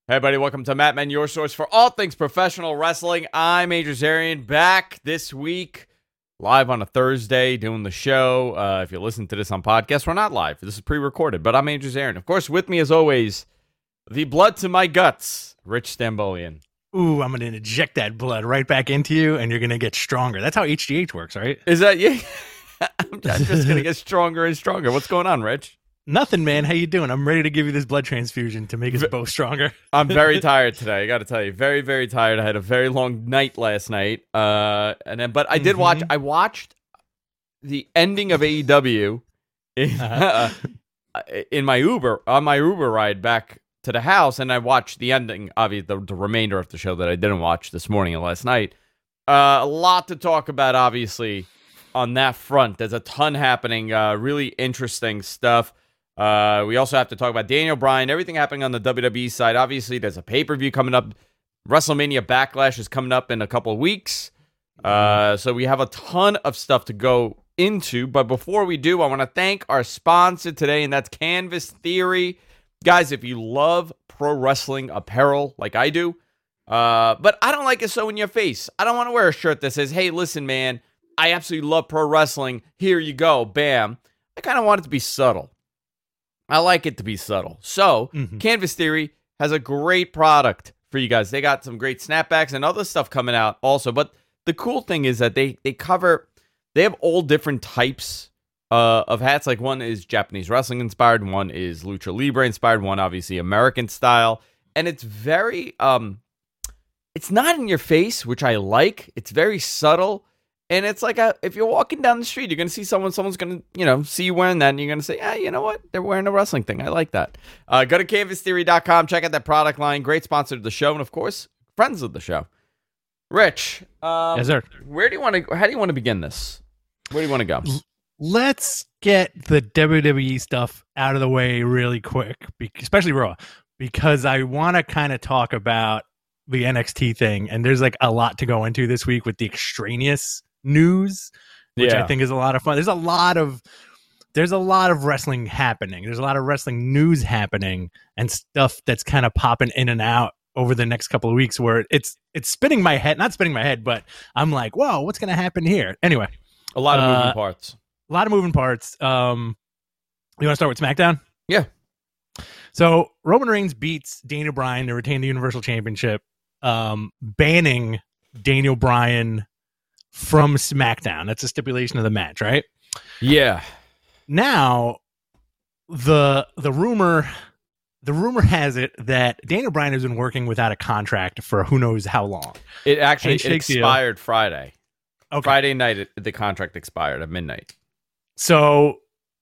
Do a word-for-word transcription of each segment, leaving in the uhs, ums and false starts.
Hey, everybody, welcome to Matt Men, your source for all things professional wrestling. I'm Adrian Zarian, back this week, live on a Thursday, doing the show. Uh, if you listen to this on podcast, we're not live. This is pre-recorded, but I'm Adrian Zarian. Of course, with me, as always, the blood to my guts, Rich Stambolian. Ooh, I'm going to inject that blood right back into you, and you're going to get stronger. That's how H G H works, right? Is that you? I'm just going to get stronger and stronger. What's going on, Rich? Nothing, man. How you doing? I'm ready to give you this blood transfusion to make us both stronger. I'm very tired today. I got to tell you, very, very tired. I had a very long night last night, uh, and then, but I did mm-hmm. watch. I watched the ending of A E W in, uh, in my Uber on my Uber ride back to the house, and I watched the ending, obviously the, the remainder of the show that I didn't watch this morning and last night. Uh, a lot to talk about, obviously, on that front. There's a ton happening. Uh, really interesting stuff. Uh, we also have to talk about Daniel Bryan, everything happening on the W W E side. Obviously, there's a pay-per-view coming up. WrestleMania Backlash is coming up in a couple of weeks. Uh, so we have a ton of stuff to go into. But before we do, I want to thank our sponsor today, and that's Canvas Theory. Guys, if you love pro wrestling apparel like I do, uh, but I don't like it so in your face. I don't want to wear a shirt that says, hey, listen, man, I absolutely love pro wrestling. Here you go. Bam. I kind of want it to be subtle. I like it to be subtle. So, mm-hmm. Canvas Theory has a great product for you guys. They got some great snapbacks and other stuff coming out also. But the cool thing is that they they cover, they have all different types uh, of hats. Like one is Japanese wrestling inspired, one is Lucha Libre inspired, one obviously American style. And it's very, um, it's not in your face, which I like. It's very subtle. And it's like, a, if you're walking down the street, you're going to see someone, someone's going to, you know, see you wearing that, and you're going to say, yeah, you know what? They're wearing a wrestling thing. I like that. Uh, go to canvas theory dot com. Check out that product line. Great sponsor of the show. And, of course, friends of the show. Rich. Um, yes, sir. Where do you want to, how do you want to begin this? Where do you want to go? Let's get the W W E stuff out of the way really quick, especially Raw, because I want to kind of talk about the N X T thing. And there's like a lot to go into this week with the extraneous news, which yeah. I think is a lot of fun. There's a lot of there's a lot of wrestling happening. There's a lot of wrestling news happening and stuff that's kind of popping in and out over the next couple of weeks where it's it's spinning my head, not spinning my head, but I'm like, whoa, what's going to happen here? Anyway, a lot of moving uh, parts. A lot of moving parts. Um, you want to start with SmackDown? Yeah. So Roman Reigns beats Daniel Bryan to retain the Universal Championship, um, banning Daniel Bryan from SmackDown. That's a stipulation of the match, right? Yeah. Now, the the rumor the rumor has it that Daniel Bryan has been working without a contract for who knows how long. It actually it expired deal. Friday. Okay. Friday night, it, the contract expired at midnight. So,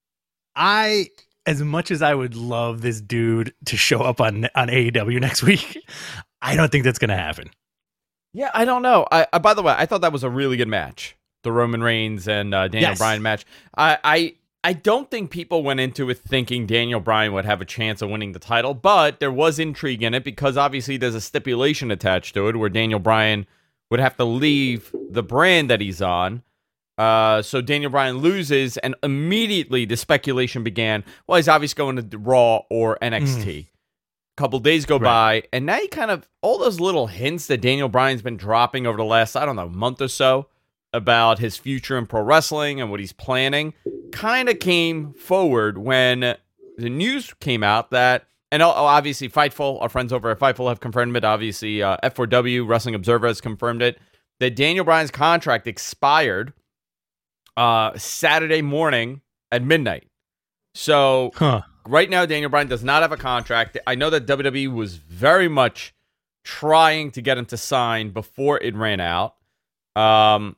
I, as much as I would love this dude to show up on on A E W next week, I don't think that's going to happen. Yeah, I don't know. I, I by the way, I thought that was a really good match, the Roman Reigns and uh, Daniel yes. Bryan match. I, I I don't think people went into it thinking Daniel Bryan would have a chance of winning the title, but there was intrigue in it because obviously there's a stipulation attached to it where Daniel Bryan would have to leave the brand that he's on. Uh, so Daniel Bryan loses, and immediately the speculation began. Well, he's obviously going to Raw or N X T. Mm. Couple days go right. by, and now you kind of all those little hints that Daniel Bryan's been dropping over the last, I don't know, month or so about his future in pro wrestling and what he's planning kind of came forward when the news came out that, and obviously Fightful, our friends over at Fightful have confirmed it. Obviously, uh, F four W Wrestling Observer has confirmed it, that Daniel Bryan's contract expired uh, Saturday morning at midnight. So. Huh. Right now, Daniel Bryan does not have a contract. I know that W W E was very much trying to get him to sign before it ran out. Um,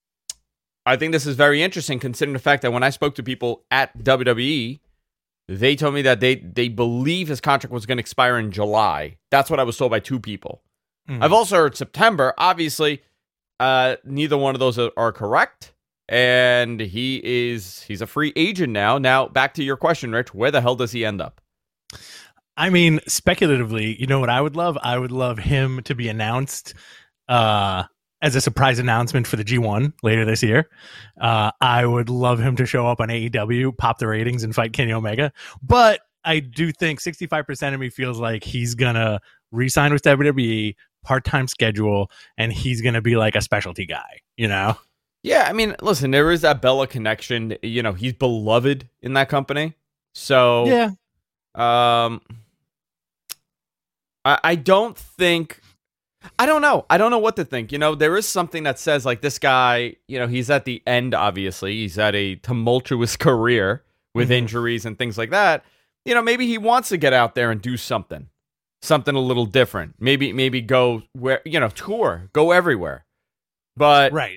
I think this is very interesting considering the fact that when I spoke to people at W W E, they told me that they, they believe his contract was going to expire in July. That's what I was told by two people. Mm-hmm. I've also heard September. Obviously, uh, neither one of those are, are correct. And he is, he's a free agent now. Now, back to your question, Rich, where the hell does he end up? I mean, speculatively, you know what I would love? I would love him to be announced uh, as a surprise announcement for the G one later this year. Uh, I would love him to show up on A E W, pop the ratings, and fight Kenny Omega. But I do think sixty-five percent of me feels like he's gonna re-sign with W W E, part-time schedule, and he's gonna be like a specialty guy, you know? Yeah, I mean, listen, there is that Bella connection. You know, he's beloved in that company. So, yeah. Um, I, I don't think, I don't know. I don't know what to think. You know, there is something that says, like, this guy, you know, he's at the end, obviously. He's had a tumultuous career with mm-hmm. injuries and things like that. You know, maybe he wants to get out there and do something, something a little different. Maybe, maybe go where, you know, tour, go everywhere. But right,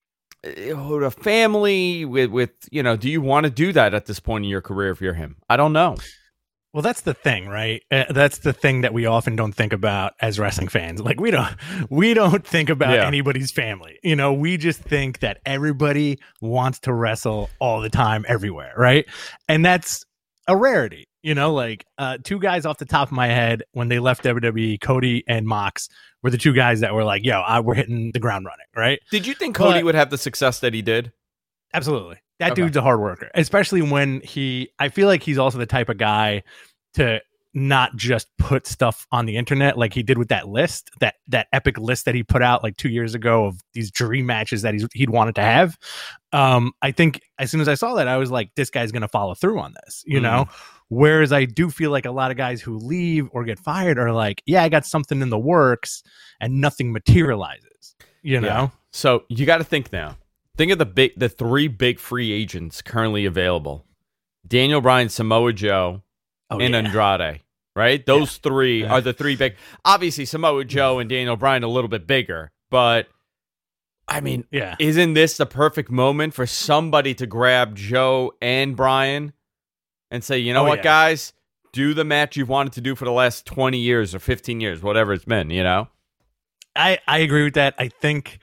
a family with, with, you know, do you want to do that at this point in your career if you're him? I don't know. Well, that's the thing, right? Uh, that's the thing that we often don't think about as wrestling fans. Like we don't, we don't think about yeah. anybody's family. You know, we just think that everybody wants to wrestle all the time, everywhere, right? And that's a rarity. You know, like uh, two guys off the top of my head when they left W W E, Cody and Mox were the two guys that were like, yo, I, we're hitting the ground running, right? Did you think Cody but, would have the success that he did? Absolutely. That okay. dude's a hard worker, especially when he, I feel like he's also the type of guy to not just put stuff on the internet like he did with that list, that that epic list that he put out like two years ago of these dream matches that he's, he'd wanted to have. Um, I think as soon as I saw that, I was like, this guy's going to follow through on this, you mm. know? Whereas I do feel like a lot of guys who leave or get fired are like, yeah, I got something in the works and nothing materializes, you know? Yeah. So you got to think now. Think of the big, the three big free agents currently available. Daniel Bryan, Samoa Joe, oh, and yeah. Andrade, right? Those yeah. three yeah. are the three big. Obviously, Samoa Joe and Daniel Bryan a little bit bigger, but I mean, yeah. isn't this the perfect moment for somebody to grab Joe and Bryan and say, you know oh, what, yeah. guys, do the match you've wanted to do for the last twenty years or fifteen years, whatever it's been, you know? I, I agree with that. I think,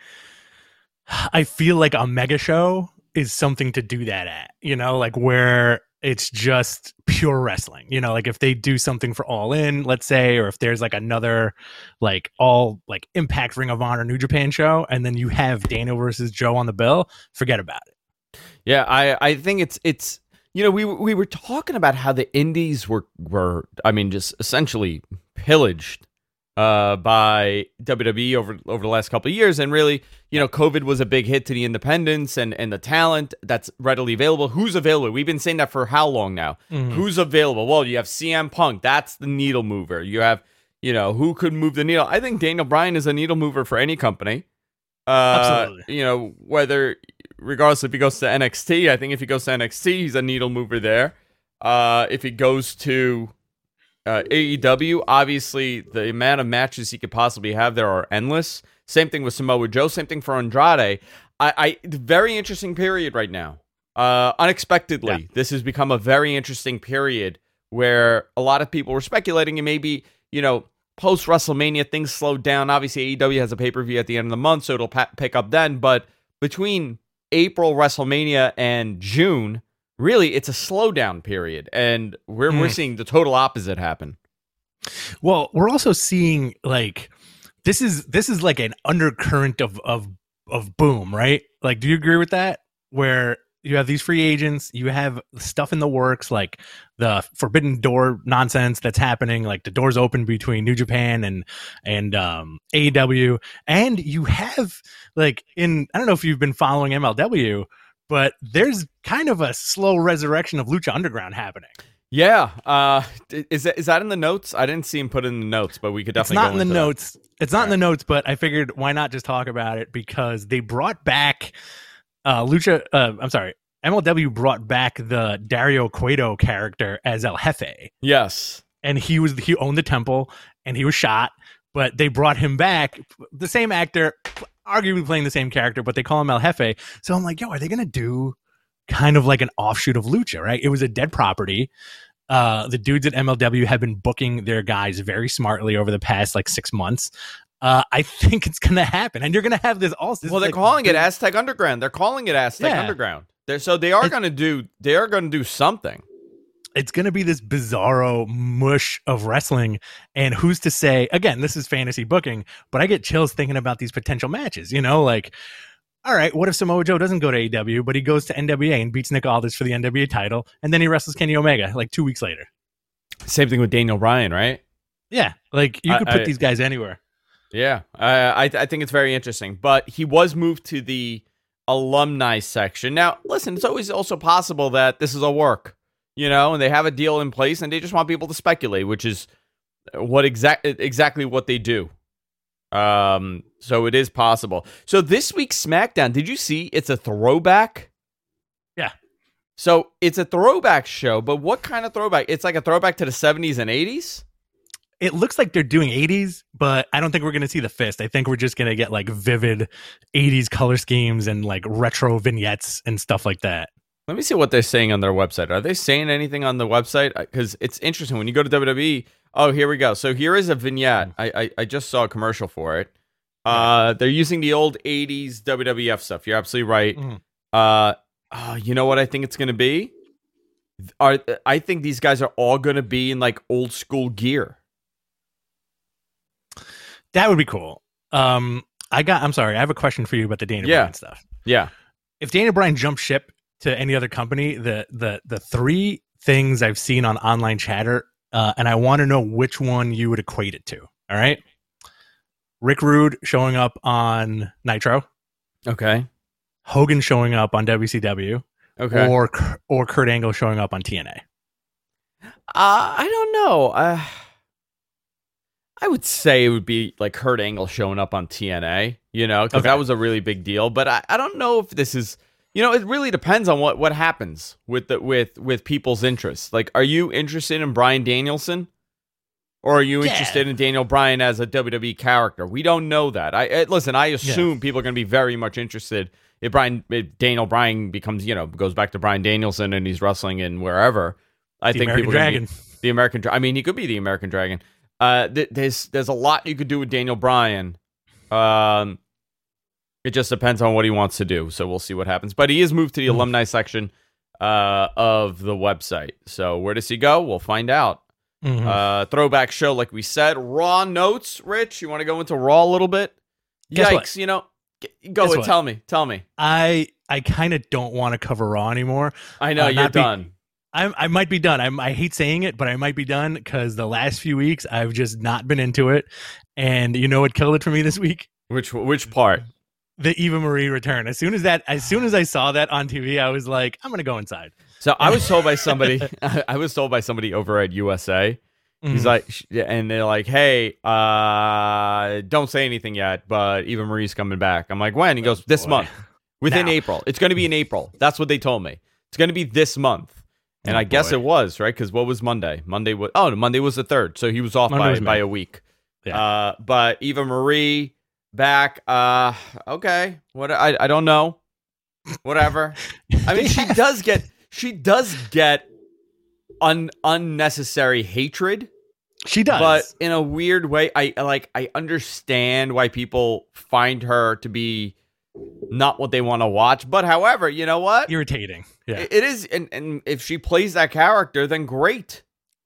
I feel like a mega show is something to do that at, you know, like where it's just pure wrestling, you know, like if they do something for All In, let's say, or if there's like another like all like Impact, Ring of Honor, New Japan show, and then you have Daniel versus Joe on the bill, forget about it. Yeah, I, I think it's, it's, you know, we we were talking about how the indies were, were I mean, just essentially pillaged uh, by W W E over over the last couple of years. And really, you know, COVID was a big hit to the independents and, and the talent that's readily available. Who's available? We've been saying that for how long now? Mm-hmm. Who's available? Well, you have C M Punk. That's the needle mover. You have, you know, who could move the needle? I think Daniel Bryan is a needle mover for any company. Uh, Absolutely. You know, whether, regardless if he goes to N X T, I think if he goes to N X T, he's a needle mover there. Uh, if he goes to uh, A E W, obviously the amount of matches he could possibly have there are endless. Same thing with Samoa Joe. Same thing for Andrade. I, I very interesting period right now. Uh, unexpectedly, yeah. this has become a very interesting period where a lot of people were speculating and maybe, you know, post WrestleMania things slowed down. Obviously, A E W has a pay-per-view at the end of the month, so it'll pa- pick up then. But between April WrestleMania and June, really, it's a slowdown period, and we're mm. we're seeing the total opposite happen. Well, we're also seeing like this is this is like an undercurrent of of of boom, right? Like, do you agree with that? Where you have these free agents, you have stuff in the works, like the Forbidden Door nonsense that's happening, like the doors open between New Japan and and um, A E W, and you have like in I don't know if you've been following M L W, but there's kind of a slow resurrection of Lucha Underground happening. Yeah, uh, is that is that in the notes? I didn't see him put it in the notes, but we could definitely. It's not go in the that. notes. It's not All in right. the notes, but I figured why not just talk about it because they brought back. Uh, Lucha, uh, I'm sorry, M L W brought back the Dario Cueto character as El Jefe. Yes. And he was he owned the temple and he was shot, but they brought him back, the same actor, arguably playing the same character, but they call him El Jefe. So I'm like, yo, are they going to do kind of like an offshoot of Lucha, right? It was a dead property. Uh, the dudes at M L W have been booking their guys very smartly over the past like six months. Uh, I think it's going to happen, and you're going to have this also. Well, they're like, calling it Aztec Underground. They're calling it Aztec yeah. Underground. They're, so they are going to do. They are going to do something. It's going to be this bizarro mush of wrestling, and who's to say? Again, this is fantasy booking, but I get chills thinking about these potential matches. You know, like, all right, what if Samoa Joe doesn't go to A E W, but he goes to N W A and beats Nick Aldis for the N W A title, and then he wrestles Kenny Omega like two weeks later? Same thing with Daniel Bryan, right? Yeah, like you could I, put I, these guys anywhere. Yeah, uh, I I think it's very interesting. But he was moved to the alumni section. Now, listen, it's always also possible that this is a work, you know, and they have a deal in place and they just want people to speculate, which is what exact exactly what they do. Um, so it is possible. So this week's SmackDown, did you see? It's a throwback. Yeah. So it's a throwback show, but what kind of throwback? It's like a throwback to the seventies and eighties. It looks like they're doing eighties, but I don't think we're going to see the fist. I think we're just going to get like vivid eighties color schemes and like retro vignettes and stuff like that. Let me see what they're saying on their website. Are they saying anything on the website? Because it's interesting when you go to W W E. Oh, here we go. So here is a vignette. I I, I just saw a commercial for it. Uh, they're using the old eighties W W F stuff. You're absolutely right. Mm. Uh, oh, you know what I think it's going to be? Are I think these guys are all going to be in like old school gear. That would be cool. Um, I got. I'm sorry. I have a question for you about the Daniel yeah. Bryan stuff. Yeah. If Daniel Bryan jumped ship to any other company, the the the three things I've seen on online chatter, uh, and I want to know which one you would equate it to. All right. Rick Rude showing up on Nitro. Okay. Hogan showing up on W C W. Okay. Or or Kurt Angle showing up on T N A. Uh, I don't know. Uh, I would say it would be like Kurt Angle showing up on T N A, you know, because okay. that was a really big deal. But I, I don't know if this is, you know, it really depends on what, what happens with the with with people's interests. Like, are you interested in Bryan Danielson, or are you yeah. interested in Daniel Bryan as a W W E character? We don't know that. I, I listen. I assume yeah. people are going to be very much interested if Brian if Daniel Bryan becomes, you know, goes back to Bryan Danielson and he's wrestling in wherever. I the think American people Dragon, be, the American. I mean, he could be the American Dragon. Uh, th- there's there's a lot you could do with Daniel Bryan. Um, it just depends on what he wants to do. So we'll see what happens. But he is moved to the mm. alumni section uh, of the website. So where does he go? We'll find out. Mm-hmm. Uh, throwback show, like we said. Raw notes, Rich. You want to go into Raw a little bit? Guess Yikes! What? You know, go and tell me. Tell me. I I kind of don't want to cover Raw anymore. I know uh, you're done. Be- I I might be done. I'm, I hate saying it, but I might be done because the last few weeks I've just not been into it. And you know what killed it for me this week? Which which part? The Eva Marie return. As soon as that, as soon as I saw that on T V, I was like, I'm gonna go inside. So I was told by somebody. I was told by somebody over at U S A. He's mm-hmm. like, and they're like, hey, uh, don't say anything yet, but Eva Marie's coming back. I'm like, when? He goes, this Boy. month, within now. April. It's going to be in April. That's what they told me. It's going to be this month. And oh, I boy. guess it was, right? Because what was Monday? Monday was, oh, Monday was the third. So he was off Monday by, was by a week. Yeah. Uh, but Eva Marie back. Uh, okay. What? I, I don't know. Whatever. I mean, she does get, she does get un, unnecessary hatred. She does. But in a weird way, I like, I understand why people find her to be not what they want to watch. But however, you know what? Irritating. Yeah. It is, and, and if she plays that character, then great.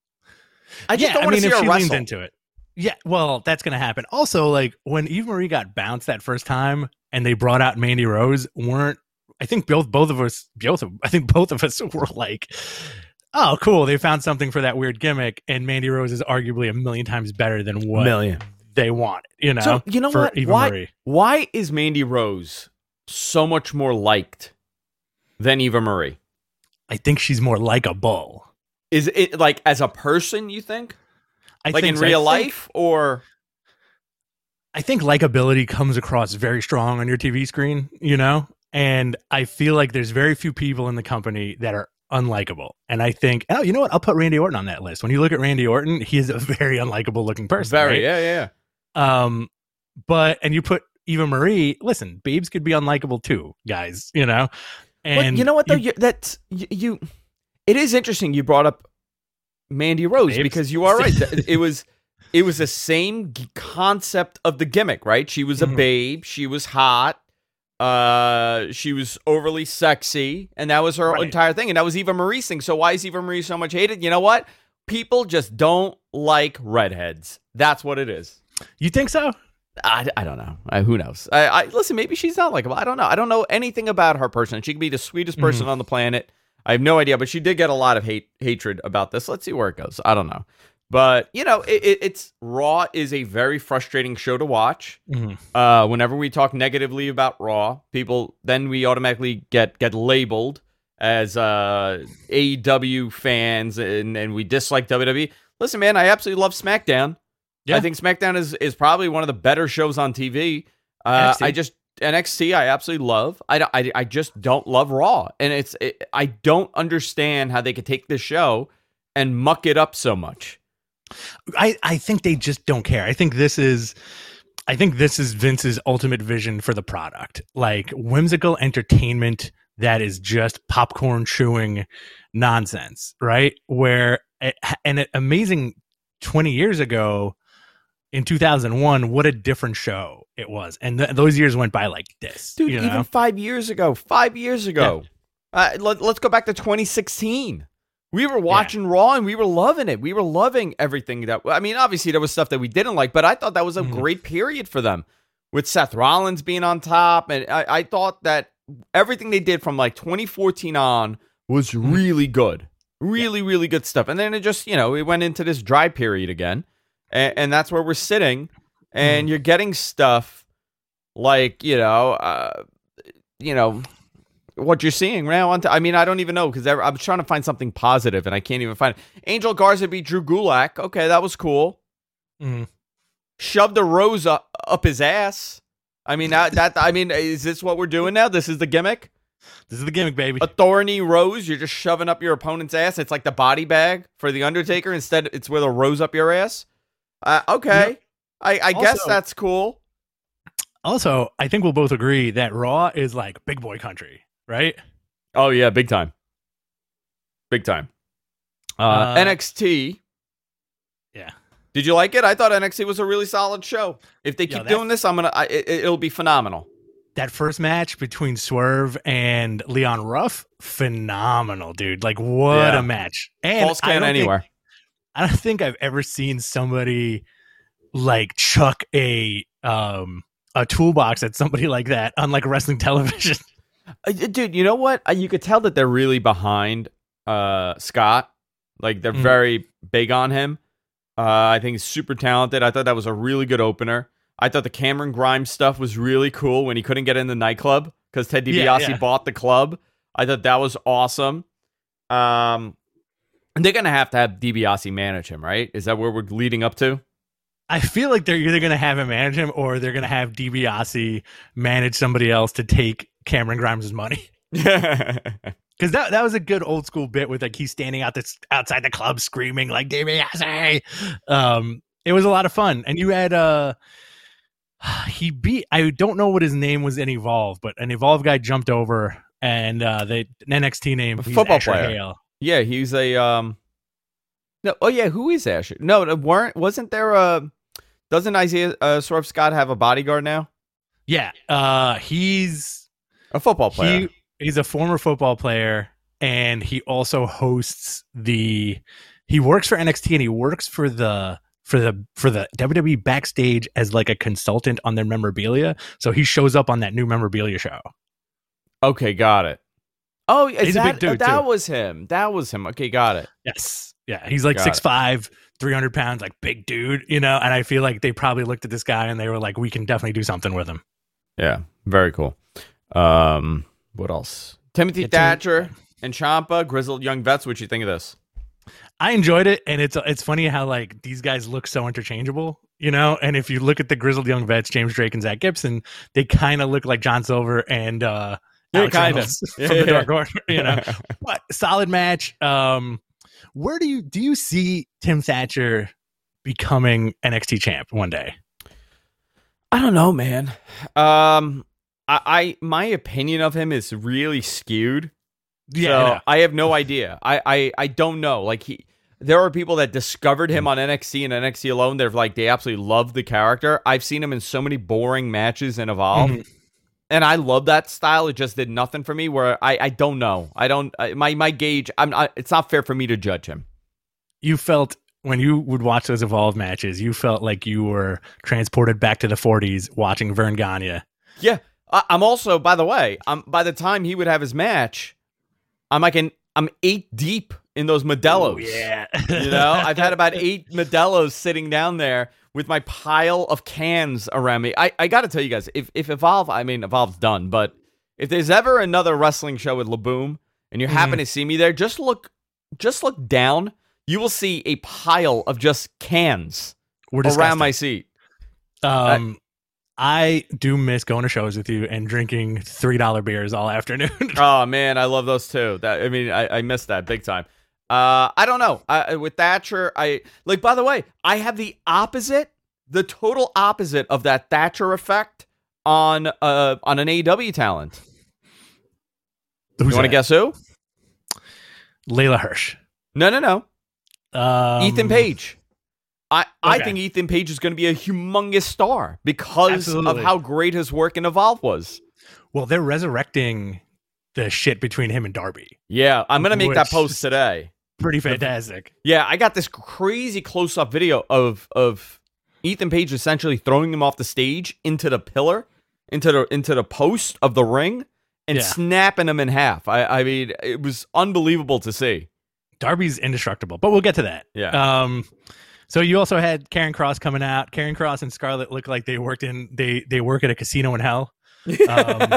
I just yeah, don't want I mean, to see if her she wrestle. leans into it. Yeah, well, that's going to happen. Also, like, when Eva Marie got bounced that first time and they brought out Mandy Rose, weren't, I think both both of us, both of, I think both of us were like, oh, cool, they found something for that weird gimmick, and Mandy Rose is arguably a million times better than what million. they want, you know? So, you know for what? Eva Why, Marie. why is Mandy Rose so much more liked than Eva Marie? I think she's more likable. Is it like as a person, you think? I like think in so. real I think, life, or I think likability comes across very strong on your T V screen, you know? And I feel like there's very few people in the company that are unlikable. And I think, oh, you know what? I'll put Randy Orton on that list. When you look at Randy Orton, he is a very unlikable looking person. Very, right? yeah, yeah, yeah. Um, but, and you put Eva Marie, listen, babes could be unlikable too, guys, you know? And well, you know what, though? You, you, that's, you, you, it is interesting you brought up Mandy Rose babes. Because you are right. It was, it was the same concept of the gimmick, right? She was a mm-hmm. babe. She was hot. Uh, she was overly sexy, and that was her right. entire thing. And that was Eva Marie's thing. So why is Eva Marie so much hated? You know what? People just don't like redheads. That's what it is. You think so? I, I don't know. I, who knows? I, I listen. Maybe she's not likable. I don't know. I don't know anything about her person. She could be the sweetest person mm-hmm. on the planet. I have no idea, but she did get a lot of hate hatred about this. Let's see where it goes. I don't know. But, you know, it, it, it's Raw is a very frustrating show to watch. Mm-hmm. Uh, whenever we talk negatively about Raw, people, then we automatically get, get labeled as uh, A E W fans and, and we dislike W W E. Listen, man, I absolutely love SmackDown. Yeah. I think SmackDown is, is probably one of the better shows on T V. Uh, I just, N X T, I absolutely love. I, I, I just don't love Raw. And it's it, I don't understand how they could take this show and muck it up so much. I, I think they just don't care. I think this is I think this is Vince's ultimate vision for the product. Like whimsical entertainment that is just popcorn chewing nonsense, right? Where an amazing twenty years ago in two thousand one, what a different show it was. And th- those years went by like this. Dude, you know? even five years ago, five years ago. Yeah. Uh, let, let's go back to twenty sixteen. We were watching yeah. Raw and we were loving it. We were loving everything that, I mean, obviously there was stuff that we didn't like, but I thought that was a mm-hmm. great period for them with Seth Rollins being on top. And I, I thought that everything they did from like twenty fourteen on was mm-hmm. really good. Really, yeah. really good stuff. And then it just, you know, it went into this dry period again. And, and that's where we're sitting. And mm-hmm. you're getting stuff like, you know, uh, you know, what you're seeing now. On t- I mean, I don't even know because I was trying to find something positive and I can't even find it. Angel Garza beat Drew Gulak. Okay, that was cool. Mm-hmm. Shoved a rose up, up his ass. I mean, that, that. I mean, is this what we're doing now? This is the gimmick? This is the gimmick, baby. A thorny rose. You're just shoving up your opponent's ass. It's like the body bag for The Undertaker. Instead, it's with a rose up your ass. Uh, okay. Yep. I, I also, guess that's cool. Also, I think we'll both agree that Raw is like big boy country. Right? Oh, yeah, big time. Big time. Uh, uh, N X T. Yeah. Did you like it? I thought N X T was a really solid show. If they keep Yo, doing this, I'm gonna. I, it, it'll be phenomenal. That first match between Swerve and Leon Ruff, phenomenal, dude. Like, what yeah. a match. And False count anywhere. Think, I don't think I've ever seen somebody like chuck a um a toolbox at somebody like that on like wrestling television. Uh, dude, you know what? Uh, you could tell that they're really behind uh, Scott. Like, they're mm. very big on him. Uh, I think he's super talented. I thought that was a really good opener. I thought the Cameron Grimes stuff was really cool when he couldn't get in the nightclub because Ted DiBiase yeah, yeah. bought the club. I thought that was awesome. Um, and they're going to have to have DiBiase manage him, right? Is that where we're leading up to? I feel like they're either going to have him manage him or they're going to have DiBiase manage somebody else to take Cameron Grimes' money. Because that that was a good old school bit with like he's standing out this outside the club screaming like DiBiase. Um, it was a lot of fun, and you had uh, he beat I don't know what his name was in Evolve, but an Evolve guy jumped over and uh, the an N X T name a football player. Hale. Yeah, he's a um. No, oh yeah, who is Asher? No, weren't wasn't there a? Doesn't Isaiah uh, Swerve Scott have a bodyguard now? Yeah, uh, he's. A football player. He, he's a former football player, and he also hosts the. He works for N X T, and he works for the for the for the W W E backstage as like a consultant on their memorabilia. So he shows up on that new memorabilia show. Okay, got it. Oh, is he's that, a big dude. That too. was him. That was him. Okay, got it. Yes, yeah. He's like six five, three hundred pounds, like big dude, you know. And I feel like they probably looked at this guy and they were like, "We can definitely do something with him." Yeah, very cool. Um, what else? Timothy yeah, Thatcher Tim- and Ciampa, grizzled young vets. What you think of this? I enjoyed it, and it's it's funny how like these guys look so interchangeable, you know. And if you look at the grizzled young vets, James Drake and Zach Gibson, they kind of look like John Silver and uh, yeah, kind of from yeah, the yeah. Dark Order, you know. But solid match. Um, where do you do you see Tim Thatcher becoming N X T champ one day? I don't know, man. Um. I, I my opinion of him is really skewed. Yeah, so I, I have no idea. I, I, I don't know. Like he, there are people that discovered him on N X T and N X T alone. They're like they absolutely love the character. I've seen him in so many boring matches in Evolve, mm-hmm. and I love that style. It just did nothing for me. Where I, I don't know. I don't. I, my my gauge. I'm. I, it's not fair for me to judge him. You felt. When you would watch those Evolve matches, you felt like you were transported back to the forties watching Verne Gagne. Yeah. I'm also, by the way, um, by the time he would have his match, I'm like an I'm eight deep in those Modelos. Oh, yeah. You know, I've had about eight Modelos sitting down there with my pile of cans around me. I, I got to tell you guys, if, if Evolve, I mean, Evolve's done, but if there's ever another wrestling show with Laboom and you happen mm. to see me there, just look, just look down. You will see a pile of just cans around my seat. Um, I, I do miss going to shows with you and drinking three dollar beers all afternoon. Oh man, I love those too. That I mean, I, I miss that big time. Uh, I don't know. I, with Thatcher, I like. By the way, I have the opposite, the total opposite of that Thatcher effect on uh on an A E W talent. Who's you want to guess who? Layla Hirsch. No, no, no. Um, Ethan Page. I, okay. I think Ethan Page is going to be a humongous star because Absolutely. of how great his work in Evolve was. Well, they're resurrecting the shit between him and Darby. Yeah, I'm going to make that post today. Pretty fantastic. Yeah, I got this crazy close-up video of of Ethan Page essentially throwing him off the stage into the pillar, into the into the post of the ring, and yeah. snapping him in half. I, I mean, it was unbelievable to see. Darby's indestructible, but we'll get to that. Yeah. Um, so you also had Karen Cross coming out. Karen Cross and Scarlett look like they worked in they they work at a casino in hell. Um,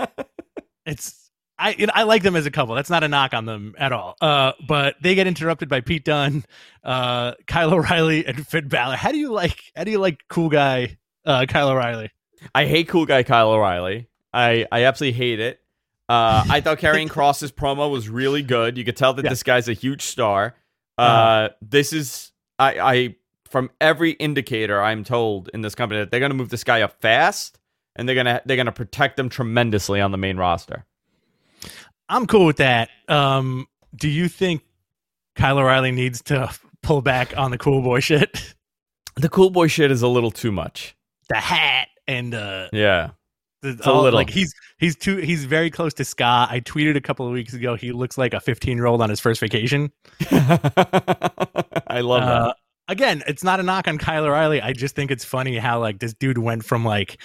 it's. I you know, I like them as a couple. That's not a knock on them at all. Uh, but they get interrupted by Pete Dunne, uh, Kyle O'Reilly, and Finn Balor. How do you like? How do you like cool guy uh, Kyle O'Reilly? I hate cool guy Kyle O'Reilly. I I absolutely hate it. Uh, I thought Karrion Kross's promo was really good. You could tell that yeah. this guy's a huge star. Uh, uh-huh. This is I I from every indicator I'm told in this company that they're going to move this guy up fast, and they're gonna they're gonna protect him tremendously on the main roster. I'm cool with that. Um, do you think Kyle O'Reilly needs to pull back on the cool boy shit? The cool boy shit is a little too much. The hat and uh, yeah, the, it's a all, little like he's he's too he's very close to ska. I tweeted a couple of weeks ago. He looks like a fifteen year old on his first vacation. I love uh, that. Again, it's not a knock on Kyle O'Reilly. I just think it's funny how like this dude went from like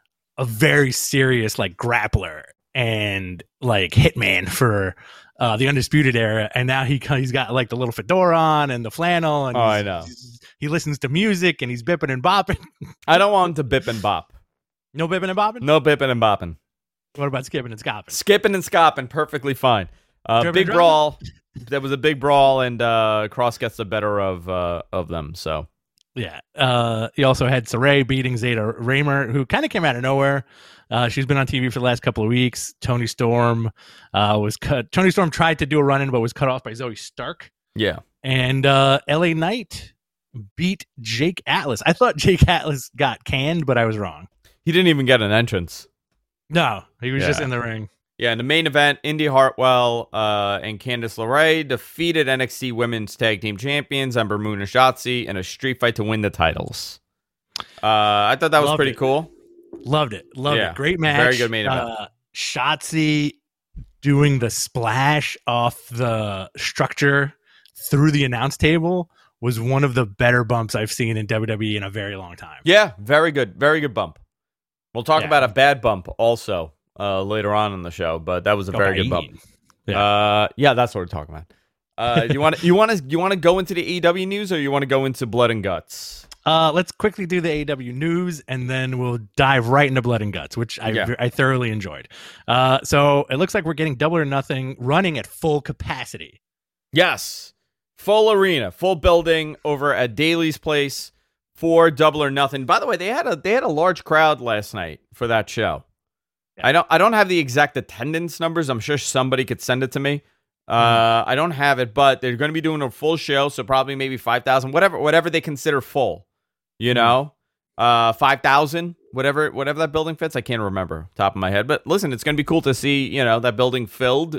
a very serious like grappler and like hitman for uh, the Undisputed Era, and now he he's got like the little fedora on and the flannel, and oh, I know he listens to music and he's bipping and bopping. I don't want him to bip and bop. No bipping and bopping. No bipping and bopping. What about skipping and scopping? Skipping and scopping, perfectly fine. Uh, big brawl. There was a big brawl, and uh, Cross gets the better of uh, of them. So. Yeah. Uh, he also had Saray beating Zeta Raymer, who kind of came out of nowhere. Uh, she's been on T V for the last couple of weeks. Tony Storm uh, was cut. Tony Storm tried to do a run-in, but was cut off by Zoe Stark. Yeah. And uh, L A Knight beat Jake Atlas. I thought Jake Atlas got canned, but I was wrong. He didn't even get an entrance. No, he was yeah. just in the ring. Yeah, in the main event, Indy Hartwell uh, and Candice LeRae defeated N X T Women's Tag Team Champions Ember Moon and Shotzi in a street fight to win the titles. Uh, I thought that was Loved pretty it. cool. Loved it. Loved yeah. it. Great match. Very good main event. Uh, Shotzi doing the splash off the structure through the announce table was one of the better bumps I've seen in W W E in a very long time. Yeah, very good. Very good bump. We'll talk yeah. about a bad bump also uh, later on in the show, but that was a very good bump. Yeah. Uh, yeah, that's what we're talking about. Uh, you want you want to you want to go into the A E W news, or you want to go into Blood and Guts? Uh, let's quickly do the A E W news, and then we'll dive right into Blood and Guts, which I yeah. I thoroughly enjoyed. Uh, so it looks like we're getting Double or Nothing running at full capacity. Yes, full arena, full building over at Daly's Place for Double or Nothing. By the way, they had a they had a large crowd last night for that show. Yeah. I don't I don't have the exact attendance numbers. I'm sure somebody could send it to me. Uh, mm. I don't have it, but they're going to be doing a full show, so probably maybe five thousand, whatever whatever they consider full. You know, mm. uh, five thousand, whatever whatever that building fits. I can't remember top of my head, but listen, it's going to be cool to see, you know, that building filled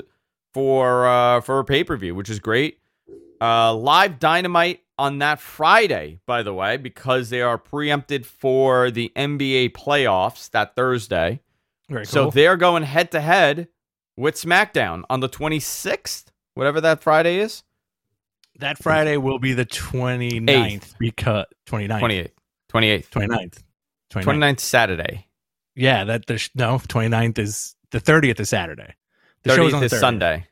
for uh, for a pay per view, which is great. Uh, live Dynamite on that Friday, by the way, because they are preempted for the N B A playoffs that Thursday. Very cool. So they're going head to head with SmackDown on the twenty-sixth, whatever that Friday is. That Friday will be the twenty-ninth. Because twenty-ninth. twenty-eighth. twenty-eighth. twenty-ninth. twenty-ninth. twenty-ninth Saturday. Yeah, that the no, twenty-ninth is the thirtieth is Saturday. The thirtieth show's on is thirtieth. Sunday.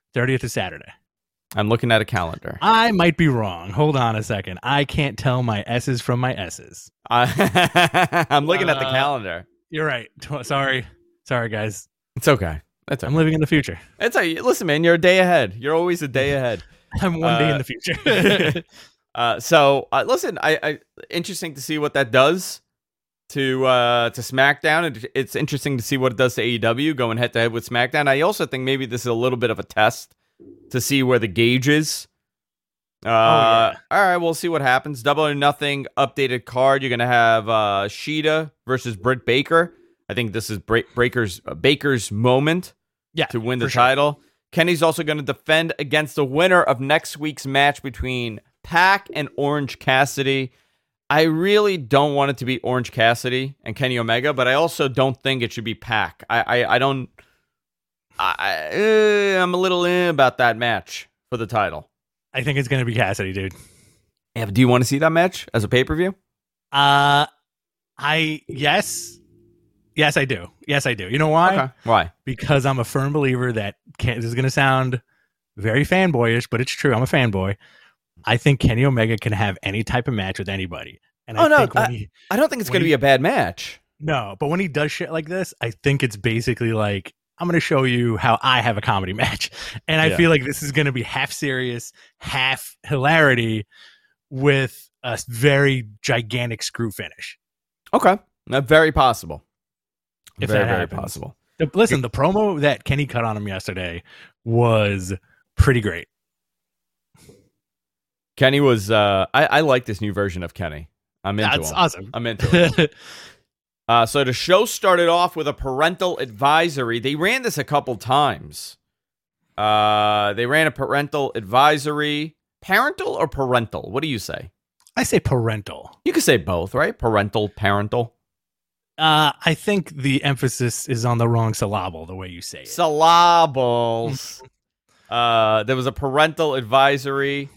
thirtieth is Saturday. I'm looking at a calendar. I might be wrong. Hold on a second. I can't tell my S's from my S's. I, I'm looking uh, at the calendar. You're right. Sorry. Sorry, guys. It's okay. It's okay. I'm living in the future. It's a, listen, man, you're a day ahead. You're always a day ahead. I'm one uh, day in the future. uh, so, uh, listen, I, I interesting to see what that does to uh, to SmackDown. It, it's interesting to see what it does to A E W going head to head with SmackDown. I also think maybe this is a little bit of a test to see where the gauge is. Uh, oh, yeah. All right, we'll see what happens. Double or Nothing updated card. You're gonna have uh, Shida versus Britt Baker. I think this is Bra- Baker's uh, Baker's moment. Yeah, to win the sure. title. Kenny's also going to defend against the winner of next week's match between Pac and Orange Cassidy. I really don't want it to be Orange Cassidy and Kenny Omega, but I also don't think it should be Pac. I I, I don't. I uh, I'm a little in about that match for the title. I think it's going to be Cassidy, dude. Yeah, but do you want to see that match as a pay per view? Uh, I yes. Yes, I do. Yes, I do. You know why? Okay. Why? Because I'm a firm believer that Ken, this is going to sound very fanboyish, but it's true. I'm a fanboy. I think Kenny Omega can have any type of match with anybody. And oh, I no. think when I, he, I don't think it's going to he, be a bad match. No, but when he does shit like this, I think it's basically like, I'm going to show you how I have a comedy match. And I yeah. feel like this is going to be half serious, half hilarity with a very gigantic screw finish. Okay. That's very possible. If very, that very happens. possible. The, listen, the promo that Kenny cut on him yesterday was pretty great. Kenny was, uh, I, I like this new version of Kenny. I'm into That's him. awesome. I'm into it. uh, so the show started off with a parental advisory. They ran this a couple times. Uh, they ran a parental advisory. Parental or parental? What do you say? I say parental. You could say both, right? Parental, parental. Uh, I think the emphasis is on the wrong syllable, the way you say it. Syllables. uh, there was a parental advisory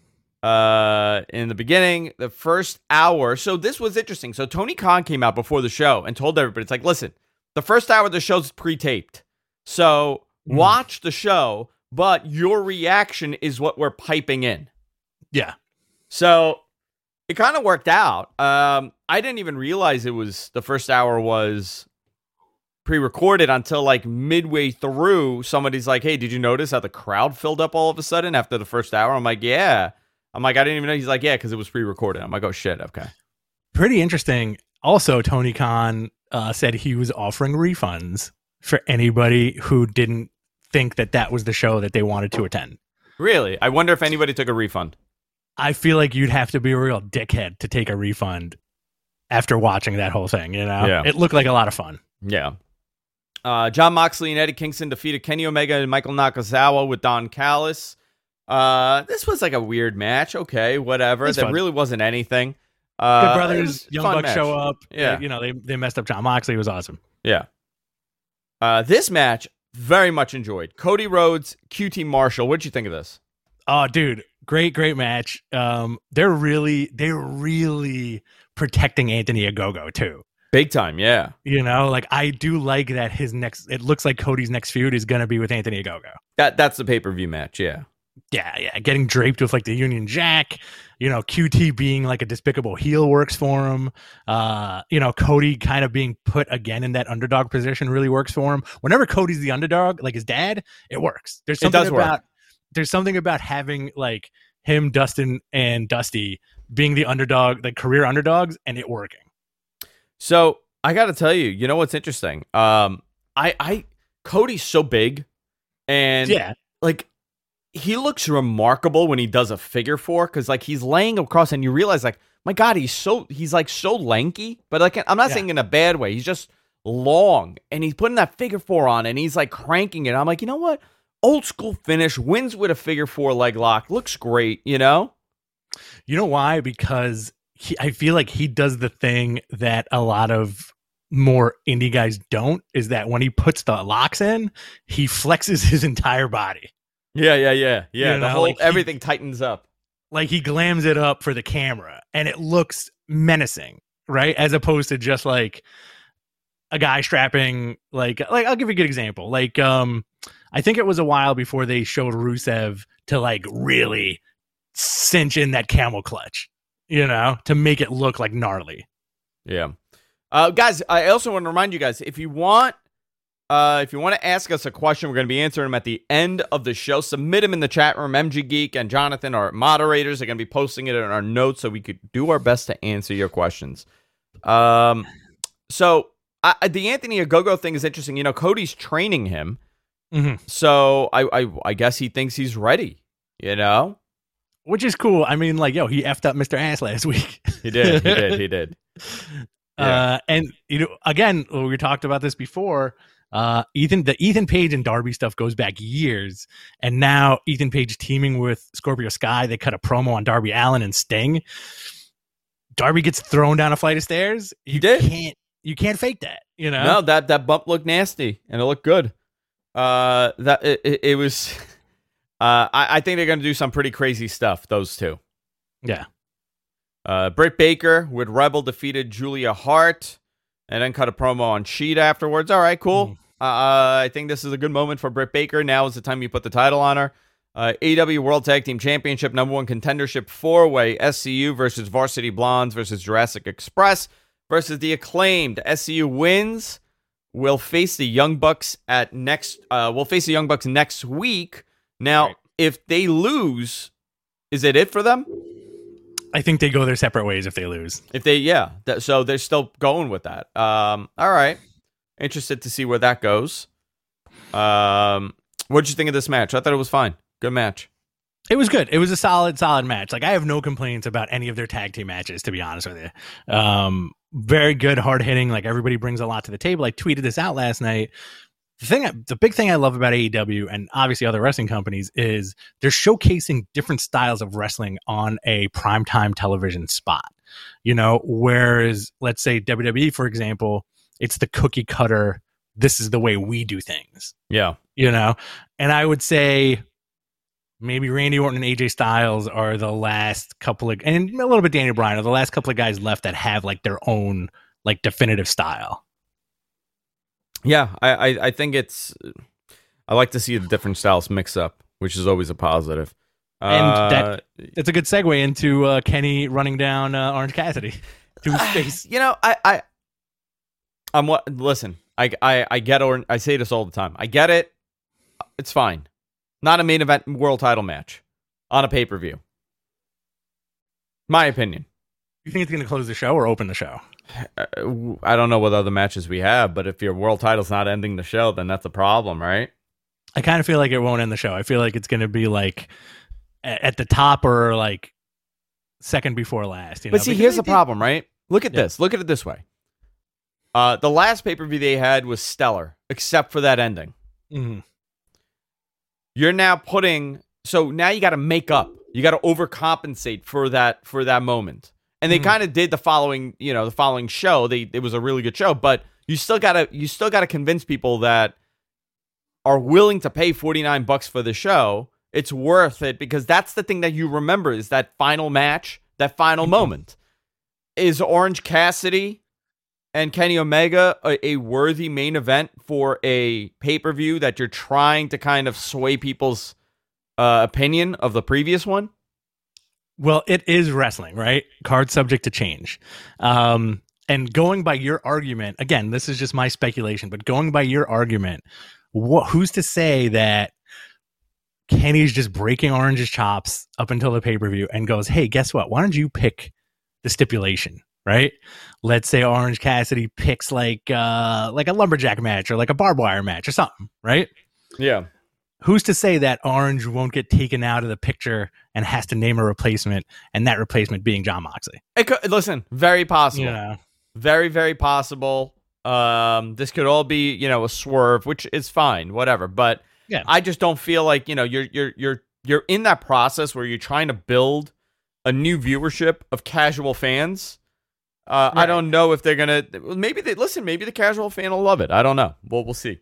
uh, in the beginning, the first hour. So this was interesting. So Tony Khan came out before the show and told everybody, it's like, listen, the first hour of the show's pre-taped. So mm. watch the show, but your reaction is what we're piping in. Yeah. So it kind of worked out. Um, I didn't even realize it was the first hour was pre-recorded until like midway through. Somebody's like, hey, did you notice how the crowd filled up all of a sudden after the first hour? I'm like, yeah. I'm like, I didn't even know. He's like, yeah, because it was pre-recorded. I'm like, oh, shit. Okay. Pretty interesting. Also, Tony Khan uh, said he was offering refunds for anybody who didn't think that that was the show that they wanted to attend. Really? I wonder if anybody took a refund. I feel like you'd have to be a real dickhead to take a refund after watching that whole thing, you know? Yeah. It looked like a lot of fun. Yeah. Uh, Jon Moxley and Eddie Kingston defeated Kenny Omega and Michael Nakazawa with Don Callis. Uh, this was like a weird match. Okay, whatever. There fun. really wasn't anything. Uh, Good Brothers, Young Bucks match. show up. Yeah. They, you know, they, they messed up Jon Moxley. It was awesome. Yeah. Uh, this match, very much enjoyed. Cody Rhodes, Q T Marshall. What'd you think of this? Oh, dude. Great, great match. Um, they're really, they're really protecting Anthony Ogogo too. Big time, yeah. You know, like I do like that his next, it looks like Cody's next feud is going to be with Anthony Ogogo. That That's the pay-per-view match, yeah. Yeah, yeah. Getting draped with like the Union Jack, you know, Q T being like a despicable heel works for him. Uh, you know, Cody kind of being put again in that underdog position really works for him. Whenever Cody's the underdog, like his dad, it works. There's something it does about, work. There's something about having like him, Dustin, and Dusty being the underdog, the career underdogs, and it working. So I got to tell you, you know what's interesting? Um, I, I, Cody's so big, and yeah, like he looks remarkable when he does a figure four because like he's laying across, and you realize like, my God, he's so he's like so lanky, but like I'm not yeah. saying in a bad way. He's just long, and he's putting that figure four on, and he's like cranking it. I'm like, you know what? Old school finish, wins with a figure four leg lock. Looks great, you know? You know why? Because he, I feel like he does the thing that a lot of more indie guys don't, is that when he puts the locks in, he flexes his entire body. Yeah, yeah, yeah. Yeah, you the know, whole, like everything he, tightens up. Like he glams it up for the camera, and it looks menacing, right? As opposed to just like, a guy strapping like like I'll give you a good example. Like um, I think it was a while before they showed Rusev to like really cinch in that camel clutch, you know, to make it look like gnarly. Yeah. Uh, guys, I also want to remind you guys, if you want uh, if you want to ask us a question, we're going to be answering them at the end of the show. Submit them in the chat room. M G Geek and Jonathan, our moderators, are going to be posting it in our notes so we could do our best to answer your questions. Um, so I, the Anthony Ogogo thing is interesting. You know, Cody's training him. Mm-hmm. So I, I I guess he thinks he's ready, you know? Which is cool. I mean, like, yo, he effed up Mister Ass last week. He did. He did. He did. Yeah. Uh, and, you know, again, we talked about this before. Uh, Ethan, the Ethan Page and Darby stuff goes back years. And now Ethan Page teaming with Scorpio Sky, they cut a promo on Darby Allin and Sting. Darby gets thrown down a flight of stairs. You he did. Can't, you can't fake that, you know? No, that, that bump looked nasty and it looked good. Uh, that it, it, it was. Uh, I, I think they're going to do some pretty crazy stuff. Those two. Yeah. Uh, Britt Baker with Rebel defeated Julia Hart, and then cut a promo on Sheet afterwards. All right, cool. Mm. Uh, I think this is a good moment for Britt Baker. Now is the time you put the title on her. Uh, A E W World Tag Team Championship number one contendership four way S C U versus Varsity Blondes versus Jurassic Express versus the Acclaimed. S C U wins. Will face the Young Bucks at next. Uh, we'll face the Young Bucks next week. Now, right. If they lose, is it it for them? I think they go their separate ways if they lose. If they, yeah. Th- so they're still going with that. Um, all right. Interested to see where that goes. Um, what did you think of this match? I thought it was fine. Good match. It was good. It was a solid, solid match. Like, I have no complaints about any of their tag team matches, to be honest with you. Um, very good, hard hitting. Like, everybody brings a lot to the table. I tweeted this out last night. The thing, the big thing I love about A E W and obviously other wrestling companies is they're showcasing different styles of wrestling on a primetime television spot. You know, whereas let's say W W E, for example, it's the cookie cutter. This is the way we do things. Yeah. You know, and I would say maybe Randy Orton and A J Styles are the last couple of, and a little bit Daniel Bryan are the last couple of guys left that have like their own like definitive style. Yeah, I, I, I think it's, I like to see the different styles mix up, which is always a positive. And uh, that it's a good segue into uh, Kenny running down uh, Orange Cassidy to his face. You know, I, I, I'm what, listen, I, I, I get, or I say this all the time. I get it. It's fine. Not a main event world title match on a pay-per-view. My opinion. You think it's going to close the show or open the show? I don't know what other matches we have, but if your world title's not ending the show, then that's a problem, right? I kind of feel like it won't end the show. I feel like it's going to be like at the top or like second before last. You know? But see, because here's the problem, right? Look at yeah. this. Look at it this way. Uh, the last pay-per-view they had was stellar, except for that ending. Mm-hmm. You're now putting, so now you got to make up. You got to overcompensate for that for that moment. And they mm-hmm. kind of did the following, you know, the following show. They it was a really good show, but you still gotta you still gotta convince people that are willing to pay forty-nine bucks for the show. It's worth it because that's the thing that you remember is that final match, that final mm-hmm. moment. Is Orange Cassidy and Kenny Omega a, a worthy main event for a pay-per-view that you're trying to kind of sway people's uh, opinion of the previous one? Well, it is wrestling, right? Card subject to change. Um, and going by your argument, again, this is just my speculation, but going by your argument, wh- who's to say that Kenny's just breaking Orange's chops up until the pay-per-view and goes, hey, guess what? Why don't you pick the stipulation, right? Let's say Orange Cassidy picks like uh, like a lumberjack match or like a barbed wire match or something, right? Yeah. Who's to say that Orange won't get taken out of the picture and has to name a replacement, and that replacement being Jon Moxley? It could, listen, very possible. Yeah. Very, very possible. Um, this could all be, you know, a swerve, which is fine, whatever. But yeah. I just don't feel like, you know, you're you're you're you're in that process where you're trying to build a new viewership of casual fans. Uh, right. I don't know if they're gonna. Maybe they listen. Maybe the casual fan will love it. I don't know. Well, we'll see.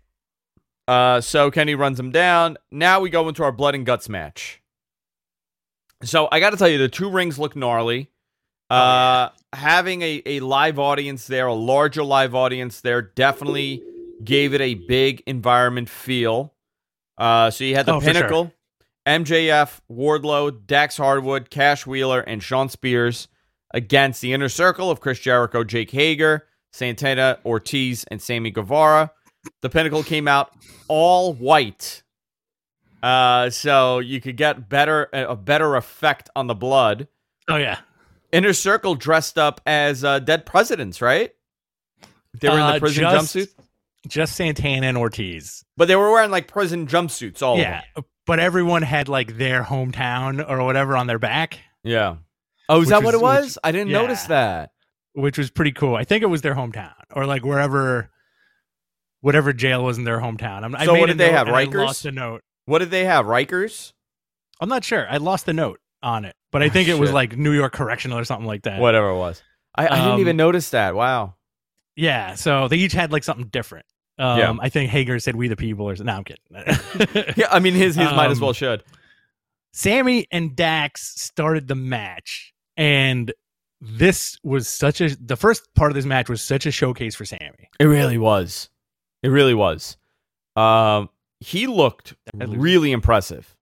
Uh, so Kenny runs him down. Now we go into our blood and guts match. So I got to tell you, the two rings look gnarly. Uh, oh, yeah. having a, a live audience there, a larger live audience there, definitely gave it a big environment feel. Uh, so you had the oh, Pinnacle, sure. M J F, Wardlow, Dax Hardwood, Cash Wheeler, and Shawn Spears against the Inner Circle of Chris Jericho, Jake Hager, Santana, Ortiz, and Sammy Guevara. The Pinnacle came out all white, uh, so you could get better a better effect on the blood. Oh yeah. Inner Circle dressed up as uh, dead presidents, right? They were in the Uh, prison just, jumpsuit, just Santana and Ortiz. but they were wearing like prison jumpsuits. All Yeah, of them. but everyone had like their hometown or whatever on their back. Yeah. Oh, is Which that what was- it was? which- I didn't yeah. notice that. Which was pretty cool. I think it was their hometown or like wherever, whatever jail was in their hometown. I'm, I So made what a did they note have, and I Rikers? lost a note. What did they have? Rikers? I'm not sure. I lost the note on it, but I think Oh, it was shit. like New York Correctional or something like that. Whatever it was. I, I didn't Um, even notice that. Wow. Yeah, so they each had like something different. Um, Yeah. I think Hager said "We the People" or no, I'm kidding. Yeah, I mean his his might as Um, well should. Sammy and Dax started the match, and this was such a the first part of this match was such a showcase for Sammy. It really was. It really was. Um, he looked really impressive.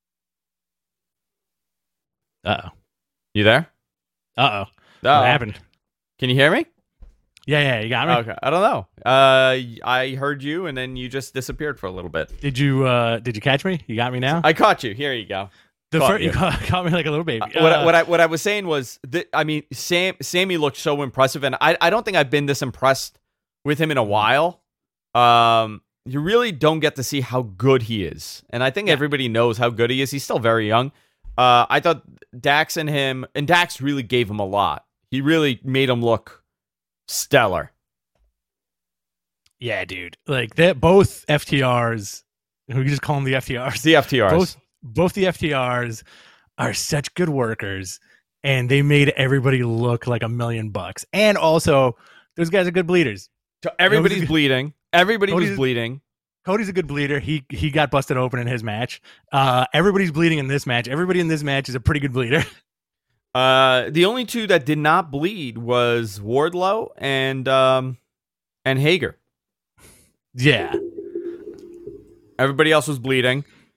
Uh oh, You there? uh oh, Uh, what happened? Can you hear me? Yeah, yeah, you got me. Okay, I don't know. Uh, I heard you, and then you just disappeared for a little bit. Did you uh did you catch me? You got me now. I caught you. Here you go. the caught fir- you you. caught, caught me like a little baby. Uh, what, I, Uh, what I what I was saying was that I mean Sam Sammy looked so impressive, and I I don't think I've been this impressed with him in a while. Um, you really don't get to see how good he is, and I think Yeah. everybody knows how good he is. He's still very young. Uh, I thought Dax and him, and Dax really gave him a lot. He really made him look stellar. yeah, dude. Like that, both F T Rs. We just call them the F T Rs. The F T Rs. Both both the F T Rs are such good workers, and they made everybody look like a million bucks. And also, those guys are good bleeders. So everybody's Cody's- bleeding. Everybody was Cody's- bleeding. Cody's a good bleeder. He he got busted open in his match. Uh, everybody's bleeding in this match. Everybody in this match is a pretty good bleeder. Uh, the only two that did not bleed was Wardlow and um and Hager. yeah, Everybody else was bleeding.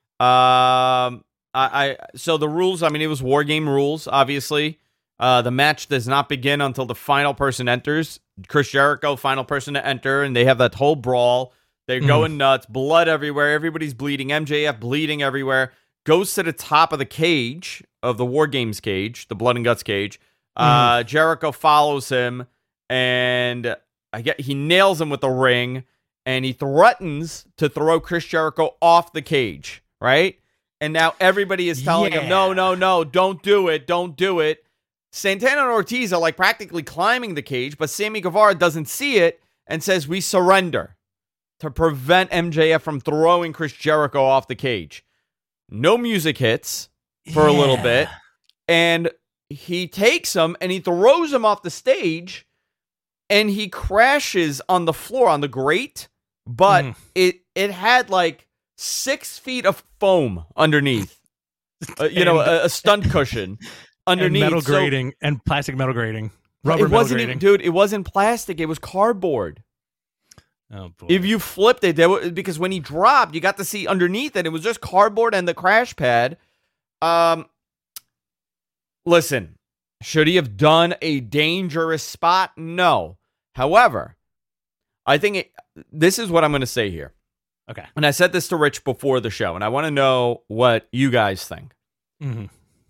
Um, I, I so the rules. I mean, it was war game rules. Obviously, uh, the match does not begin until the final person enters. Chris Jericho, final person to enter, and they have that whole brawl. They're Mhm. going nuts, blood everywhere. Everybody's bleeding. M J F bleeding everywhere. Goes to the top of the cage of the War Games cage, the Blood and Guts cage. Uh, Jericho follows him, and I get he nails him with the ring, and he threatens to throw Chris Jericho off the cage, right? And now everybody is telling him, no, Yeah. no, no, don't do it, don't do it. Santana and Ortiz are like practically climbing the cage, but Sammy Guevara doesn't see it and says, we surrender to prevent M J F from throwing Chris Jericho off the cage. No music hits for a little Yeah. bit, and he takes him and he throws him off the stage, and he crashes on the floor on the grate, but Mhm. it it had like six feet of foam underneath, uh, you know, And- a, a stunt cushion underneath. and metal So grating and plastic metal grating, rubber it metal wasn't grating. even, dude. It wasn't plastic. It was cardboard. oh boy. If you flipped it, there was, because when he dropped, you got to see underneath it. It was just cardboard and the crash pad. Um, listen, should he have done a dangerous spot? No. However, I think it, this is what I'm going to say here. okay. And I said this to Rich before the show, and I want to know what you guys think. Mhm.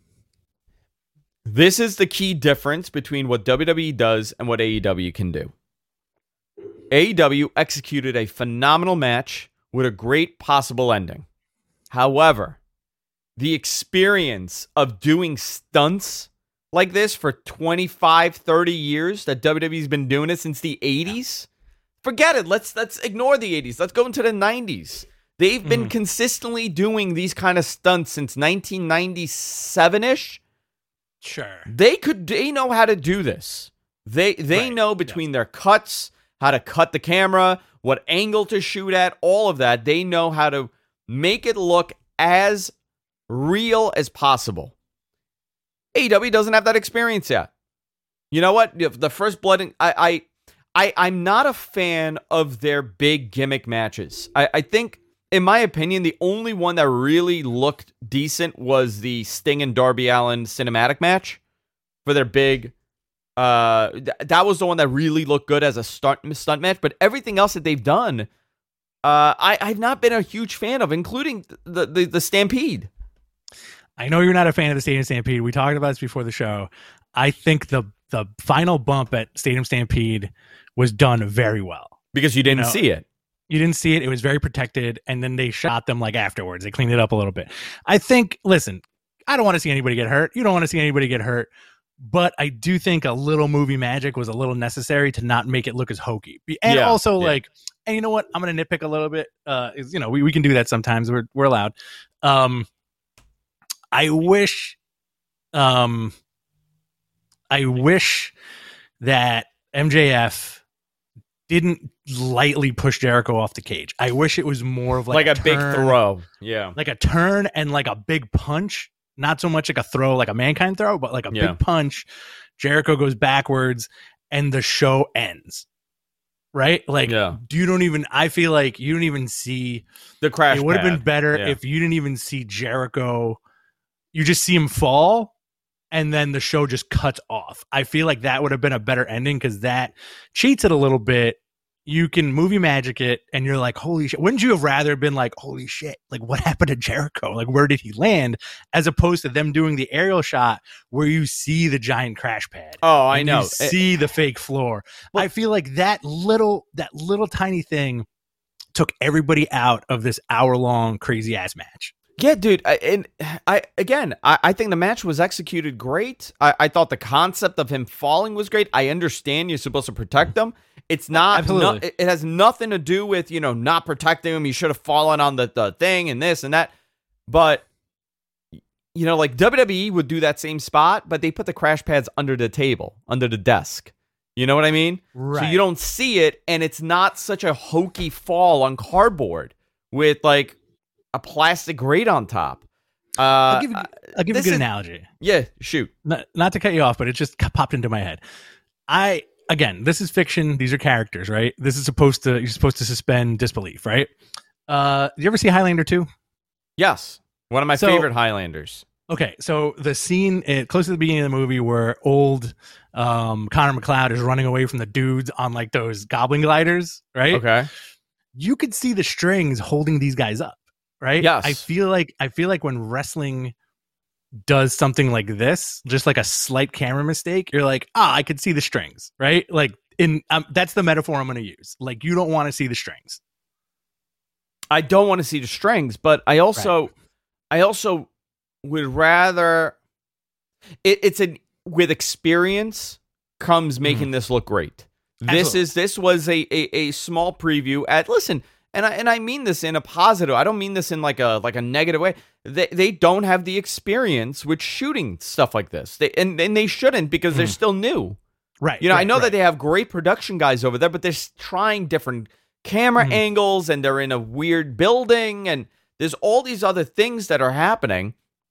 This is the key difference between what W W E does and what A E W can do. A E W executed a phenomenal match with a great possible ending. However, the experience of doing stunts like this for twenty-five, thirty years that W W E's been doing it since the eighties, forget it. Let's let's ignore the eighties. Let's go into the nineties. They've been Mhm. consistently doing these kind of stunts since nineteen ninety-seven-ish. Sure. They could they know how to do this. They they Right, know between their cuts, how to cut the camera, what angle to shoot at, all of that. They know how to make it look as real as possible. A E W doesn't have that experience yet. You know what? The first Blood and I, I, I, I'm not a fan of their big gimmick matches. I, I think, in my opinion, the only one that really looked decent was the Sting and Darby Allin cinematic match for their big. Uh, th- that was the one that really looked good as a stunt stunt match. But everything else that they've done, uh, I, I've not been a huge fan of, including the the, the Stampede. I know you're not a fan of the Stadium Stampede. We talked about this before the show. I think the the final bump at Stadium Stampede was done very well because you didn't you know, see it. You didn't see it. It was very protected, and then they shot them like afterwards. They cleaned it up a little bit. I think. Listen, I don't want to see anybody get hurt. You don't want to see anybody get hurt. But I do think a little movie magic was a little necessary to not make it look as hokey. And yeah, also, yeah. like, and you know what? I'm going to nitpick a little bit. Uh, is, you know, we, we can do that sometimes. We're we're allowed. Um, I wish, um, I wish that M J F didn't lightly push Jericho off the cage. I wish it was more of like, like a, a big turn, throw. Yeah, like a turn and like a big punch. Not so much like a throw, like a Mankind throw, but like a yeah. big punch. Jericho goes backwards and the show ends. Right? Like, yeah. you don't even, I feel like you don't even see the crash. It would have pad. been better yeah. if you didn't even see Jericho. You just see him fall and then the show just cuts off. I feel like that would have been a better ending because that cheats it a little bit. You can movie magic it and you're like, holy shit. Wouldn't you have rather been like, holy shit, like what happened to Jericho? Like, where did he land? As opposed to them doing the aerial shot where you see the giant crash pad. Oh, I know. You see it, the fake floor. Well, I feel like that little, that little tiny thing took everybody out of this hour long crazy ass match. Yeah, dude. I, and I, again, I, I think the match was executed great. I, I thought the concept of him falling was great. I understand you're supposed to protect them. It's not, no, it has nothing to do with, you know, not protecting him. He should have fallen on the, the thing and this and that. But, you know, like W W E would do that same spot, but they put the crash pads under the table, under the desk. You know what I mean? Right. So you don't see it, and it's not such a hokey fall on cardboard with like a plastic grate on top. Uh, I'll give you, I'll give you a good is, analogy. Yeah, shoot. Not, not to cut you off, but it just popped into my head. I... Again, this is fiction. These are characters, right? This is supposed to, you're supposed to suspend disbelief, right? Uh, did you ever see Highlander two? Yes. One of my so, favorite Highlanders. Okay. So the scene uh, close to the beginning of the movie where old um, Connor McLeod is running away from the dudes on like those goblin gliders, right? Okay. You could see the strings holding these guys up, right? Yes. I feel like, I feel like when wrestling does something like this, just like a slight camera mistake, you're like, ah, I could see the strings, right? Like, in um, that's the metaphor I'm going to use. Like, you don't want to see the strings. I don't want to see the strings, but I also, right. I also would rather. It, it's a with experience comes making mm. this look great. Absolutely. This is this was a, a a small preview at listen. And I and I mean this in a positive. I don't mean this in like a like a negative way. They they don't have the experience with shooting stuff like this. They and, and they shouldn't because mm. they're still new. Right. You know, right, I know right. that they have great production guys over there, but they're trying different camera mm. angles and they're in a weird building and there's all these other things that are happening.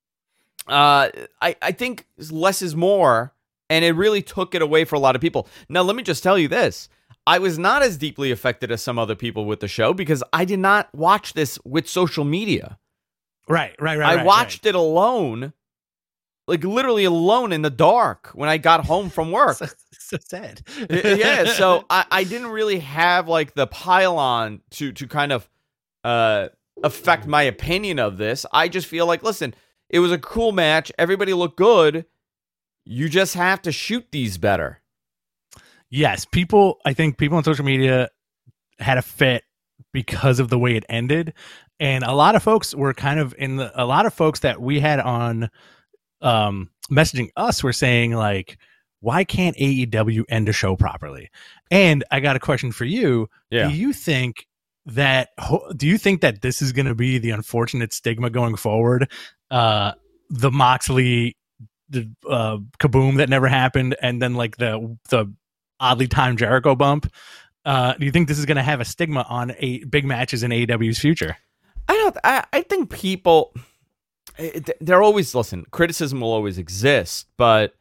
Uh I, I think less is more, and it really took it away for a lot of people. Now let me just tell you this. I was not as deeply affected as some other people with the show because I did not watch this with social media. Right, right, right. I right, watched right. it alone, like literally alone in the dark when I got home from work. so, so sad. Yeah, so I, I didn't really have like the pile-on to to kind of uh, affect my opinion of this. I just feel like, listen, it was a cool match. Everybody looked good. You just have to shoot these better. Yes, people, I think people on social media had a fit because of the way it ended. And a lot of folks were kind of in the, a lot of folks that we had on um, messaging us were saying like, why can't A E W end a show properly? And I got a question for you. Yeah. Do you think that, do you think that this is going to be the unfortunate stigma going forward? Uh, the Moxley, the uh, kaboom that never happened. And then like the, the, oddly timed Jericho bump. Uh, do you think this is going to have a stigma on a big matches in A E W's future? I don't. I, I think people. They're always listen. Criticism will always exist, but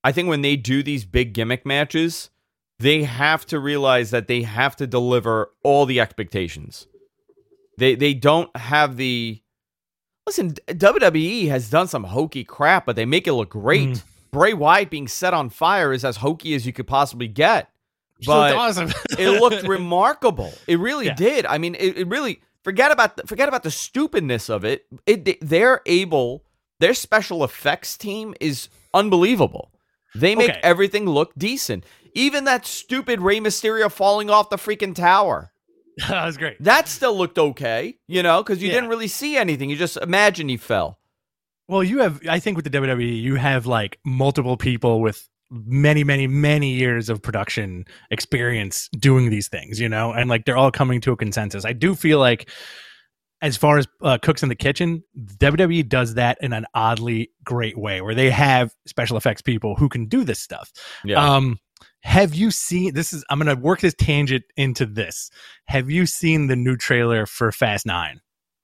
I think when they do these big gimmick matches, they have to realize that they have to deliver all the expectations. They they don't have the... Listen, W W E has done some hokey crap, but they make it look great. Mm. Bray Wyatt being set on fire is as hokey as you could possibly get. But so awesome. It looked remarkable. It really yeah. did. I mean, it, it really... Forget about, the, forget about the stupidness of it. It. They're able... Their special effects team is unbelievable. They make okay. everything look decent. Even that stupid Rey Mysterio falling off the freaking tower. That was great. That still looked okay, you know, because you yeah. didn't really see anything. You just imagine he fell. Well, you have, I think with the W W E, you have like multiple people with many, many, many years of production experience doing these things, you know, and like they're all coming to a consensus. I do feel like as far as uh, cooks in the kitchen, W W E does that in an oddly great way where they have special effects people who can do this stuff. Yeah. Um, have you seen, this is, I'm going to work this tangent into this. Have you seen the new trailer for Fast Nine?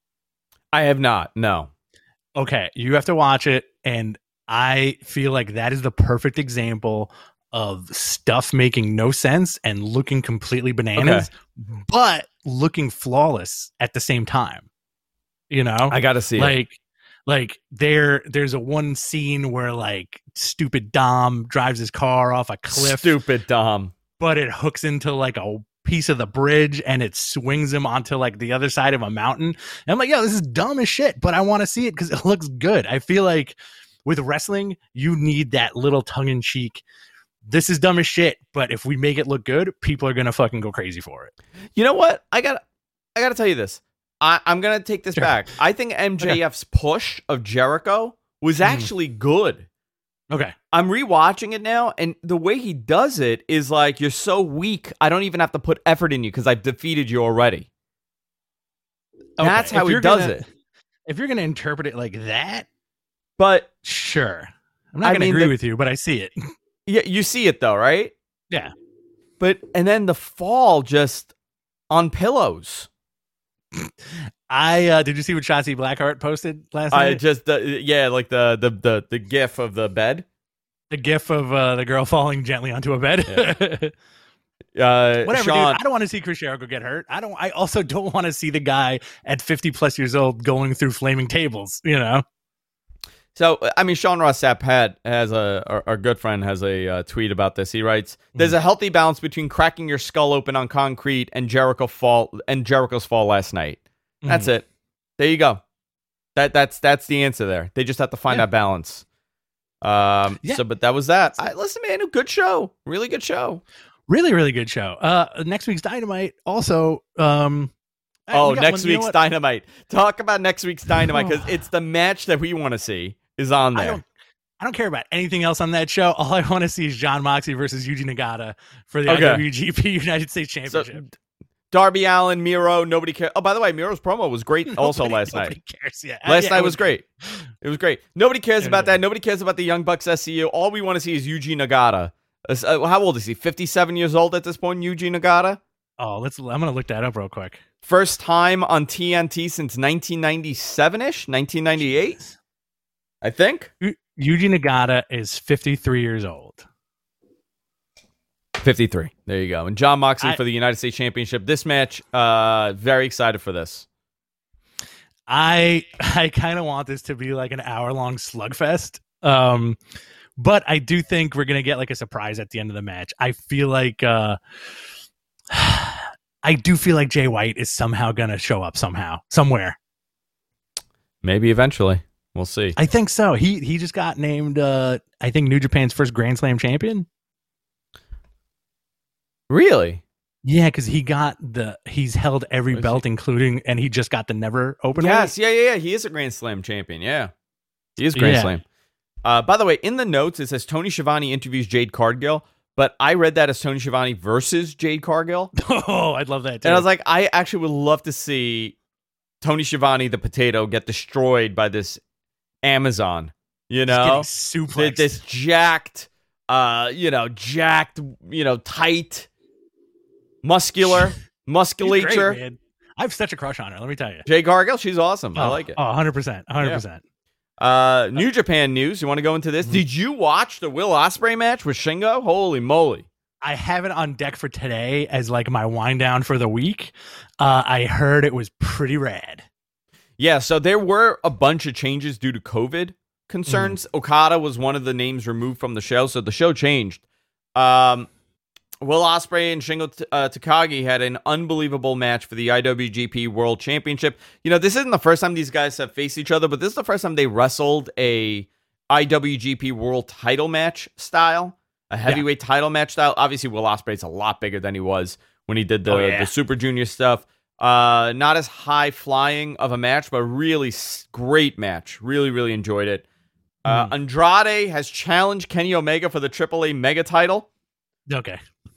I have not, no. Okay, you have to watch it. And I feel like that is the perfect example of stuff making no sense and looking completely bananas, okay. but looking flawless at the same time. You know? I got to see like, it. Like there, there's a one scene where like stupid Dom drives his car off a cliff. Stupid Dom. But it hooks into like a piece of the bridge and it swings him onto like the other side of a mountain. And I'm like, yo, this is dumb as shit, but I want to see it because it looks good. I feel like with wrestling, you need that little tongue in cheek. This is dumb as shit, but if we make it look good, people are gonna fucking go crazy for it. You know what? I got, I got to tell you this. I, I'm going to take this sure. back. I think M J F's okay. push of Jericho was actually mm. good. Okay. I'm rewatching it now, and the way he does it is like, you're so weak, I don't even have to put effort in you because I've defeated you already. Okay. That's how he does gonna, it. If you're going to interpret it like that, but sure. I'm not going to agree the, with you, but I see it. Yeah, you see it though, right? Yeah. But, and then the fall just on pillows. I uh, did you see what Shotzi Blackheart posted last night? I just uh, yeah, like the, the the the gif of the bed, the gif of uh, the girl falling gently onto a bed. Yeah. uh, Whatever, Sean, dude. I don't want to see Chris Jericho get hurt. I don't. I also don't want to see the guy at fifty plus years old going through flaming tables. You know. So I mean, Sean Ross Sapp had has a our, our good friend has a uh, tweet about this. He writes, "There's a healthy balance between cracking your skull open on concrete and Jericho fall and Jericho's fall last night." That's mm. it. There you go. That that's that's the answer there. They just have to find yeah. that balance. Um. Yeah. So, but that was that. I, listen, man, a good show. Really good show. Really, really good show. Uh, next week's Dynamite also. Um. Oh, we next one, week's Dynamite. Talk about next week's Dynamite because it's the match that we want to see is on there. I don't, I don't care about anything else on that show. All I want to see is Jon Moxley versus Yuji Nagata for the okay. I W G P United States Championship. So, Darby Allin, Miro, nobody cares. Oh, by the way, Miro's promo was great nobody, also last nobody night. Cares. Yeah. Last yeah, night it was, was great. It was great. Nobody cares yeah, about that. Nobody cares about the Young Bucks S C U. All we want to see is Yuji Nagata. Uh, how old is he? fifty-seven years old at this point, Yuji Nagata? Oh, let's. I'm gonna look that up real quick. First time on T N T since nineteen ninety-seven-ish, nineteen ninety-eight, Jeez. I think. Yuji Nagata is fifty-three years old. fifty-three. There you go. And Jon Moxley I, for the United States Championship. This match, uh, very excited for this. I I kind of want this to be like an hour long slugfest. Um, but I do think we're gonna get like a surprise at the end of the match. I feel like uh, I do feel like Jay White is somehow gonna show up somehow somewhere. Maybe eventually. We'll see. I think so. He he just got named uh, I think New Japan's first Grand Slam champion. Really? Yeah, because he got the he's held every Where's belt, he? including, and he just got the never open. Yes, yeah, yeah, yeah. He is a Grand Slam champion. Yeah, he is Grand yeah. Slam. Uh, by the way, in the notes it says Tony Schiavone interviews Jade Cargill, but I read that as Tony Schiavone versus Jade Cargill. Oh, I'd love that too. And I was like, I actually would love to see Tony Schiavone, the potato, get destroyed by this Amazon. You know, suplexed. This jacked, uh, you know, jacked, you know, tight. Muscular, musculature. Great, I have such a crush on her. Let me tell you, Jade Cargill, she's awesome. Oh, I like it. Oh, one hundred percent, one hundred percent. Uh, New Japan news. You want to go into this? Mm-hmm. Did you watch the Will Ospreay match with Shingo? Holy moly. I have it on deck for today as like my wind down for the week. Uh, I heard it was pretty rad. Yeah, so there were a bunch of changes due to COVID concerns. Mm. Okada was one of the names removed from the show, so the show changed. Um, Will Ospreay and Shingo T- uh, Takagi had an unbelievable match for the I W G P World Championship. You know, this isn't the first time these guys have faced each other, but this is the first time they wrestled a I W G P World title match style, a heavyweight yeah. title match style. Obviously, Will Ospreay's a lot bigger than he was when he did the, oh, yeah. the Super Junior stuff. Uh, not as high flying of a match, but really great match. Really, really enjoyed it. Uh, mm. Andrade has challenged Kenny Omega for the triple A Mega title. Okay.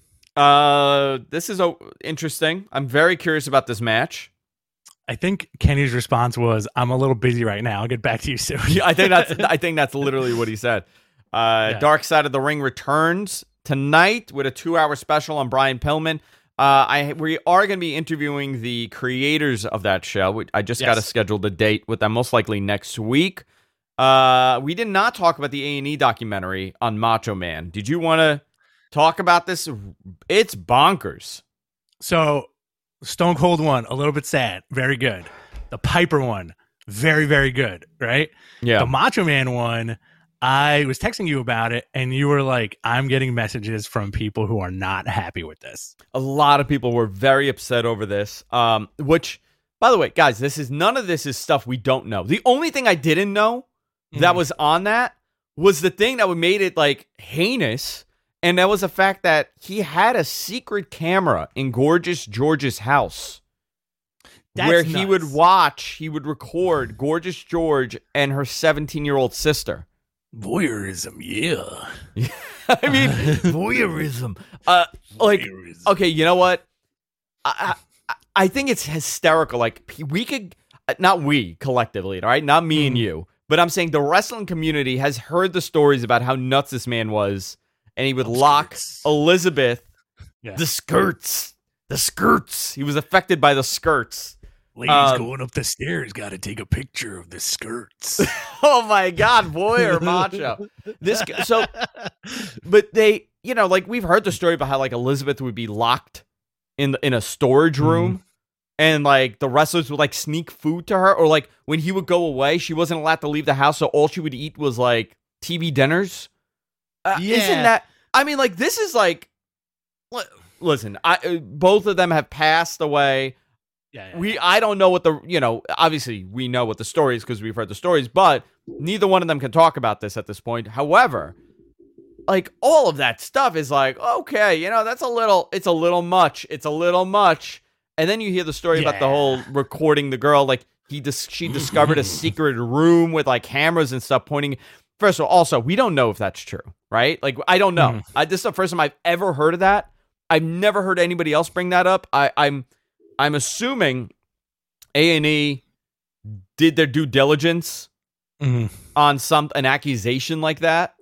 Uh, this is oh, interesting. I'm very curious about this match. I think Kenny's response was, "I'm a little busy right now. I'll get back to you soon." Yeah, I think that's I think that's literally what he said. Uh, yeah. Dark Side of the Ring returns tonight with a two-hour special on Brian Pillman. Uh, I we are going to be interviewing the creators of that show. I just yes. got to schedule the date with them, most likely next week. Uh, we did not talk about the A and E documentary on Macho Man. Did you want to talk about this? It's bonkers. So, Stone Cold one, a little bit sad, very good. The Piper one, very, very good, right? Yeah. The Macho Man one, I was texting you about it, and you were like, I'm getting messages from people who are not happy with this. A lot of people were very upset over this, um, which, by the way, guys, this is none of this is stuff we don't know. The only thing I didn't know mm. that was on that was the thing that made it, like, heinous, and that was the fact that he had a secret camera in Gorgeous George's house. That's where nuts. He would watch, he would record Gorgeous George and her seventeen-year-old sister. Voyeurism, yeah. I mean, voyeurism. Uh, like, voyeurism. Okay, you know what? I, I I think it's hysterical. Like, we could, not we collectively, all right? Not me mm. and you, but I'm saying the wrestling community has heard the stories about how nuts this man was, and he would Those lock skirts. Elizabeth, yeah. the skirts, the skirts. He was affected by the skirts. Ladies um, going up the stairs got to take a picture of the skirts. Oh my God, boy or macho. This so, but they, you know, like we've heard the story about how like Elizabeth would be locked in in a storage room, mm. and like the wrestlers would like sneak food to her, or like when he would go away, she wasn't allowed to leave the house, so all she would eat was like T V dinners. Uh, yeah. Isn't that? I mean, like this is like, listen, I both of them have passed away. Yeah, yeah, we yeah. I don't know what the, you know, obviously we know what the story is because we've heard the stories, but neither one of them can talk about this at this point. However, like all of that stuff is like, okay, you know, that's a little, it's a little much. It's a little much. And then you hear the story yeah. about the whole recording the girl, like he dis- she discovered a secret room with like cameras and stuff pointing. First of all, also, we don't know if that's true, right? Like, I don't know. Mm. I, this is the first time I've ever heard of that. I've never heard anybody else bring that up. I, I'm, I'm assuming A and E did their due diligence mm-hmm. on some an accusation like that.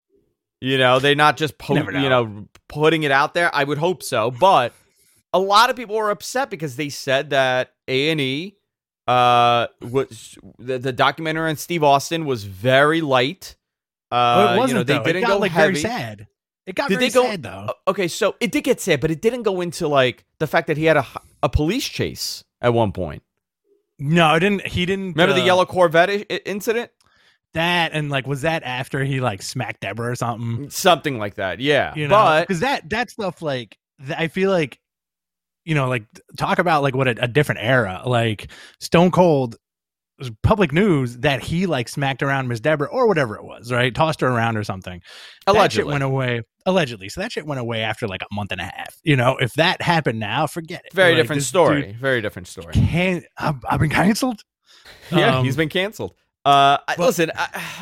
You know, they're not just po- know. you know putting it out there. I would hope so, but a lot of people were upset because they said that A and E uh, was the, the documentary on Steve Austin was very light. Uh, oh, it wasn't. You know, they though. didn't it got, go like, heavy. Very sad. It got did very they go, sad, though. Okay, so it did get sad, but it didn't go into, like, the fact that he had a, a police chase at one point. No, it didn't. He didn't. Remember uh, the yellow Corvette I- incident? That, and, like, was that after he, like, smacked Deborah or something? Something like that, yeah. You know, because that, that stuff, like, th- I feel like, you know, like, talk about, like, what a, a different era. Like, Stone Cold was public news that he, like, smacked around Miss Deborah or whatever it was, right? Tossed her around or something. Allegedly. That shit went away. Allegedly. So that shit went away after like a month and a half. You know, if that happened now, forget it. Very like, different story. Dude, Very different story. Can I've, I've been canceled? Yeah, um, he's been canceled. Uh, I, well, listen, I,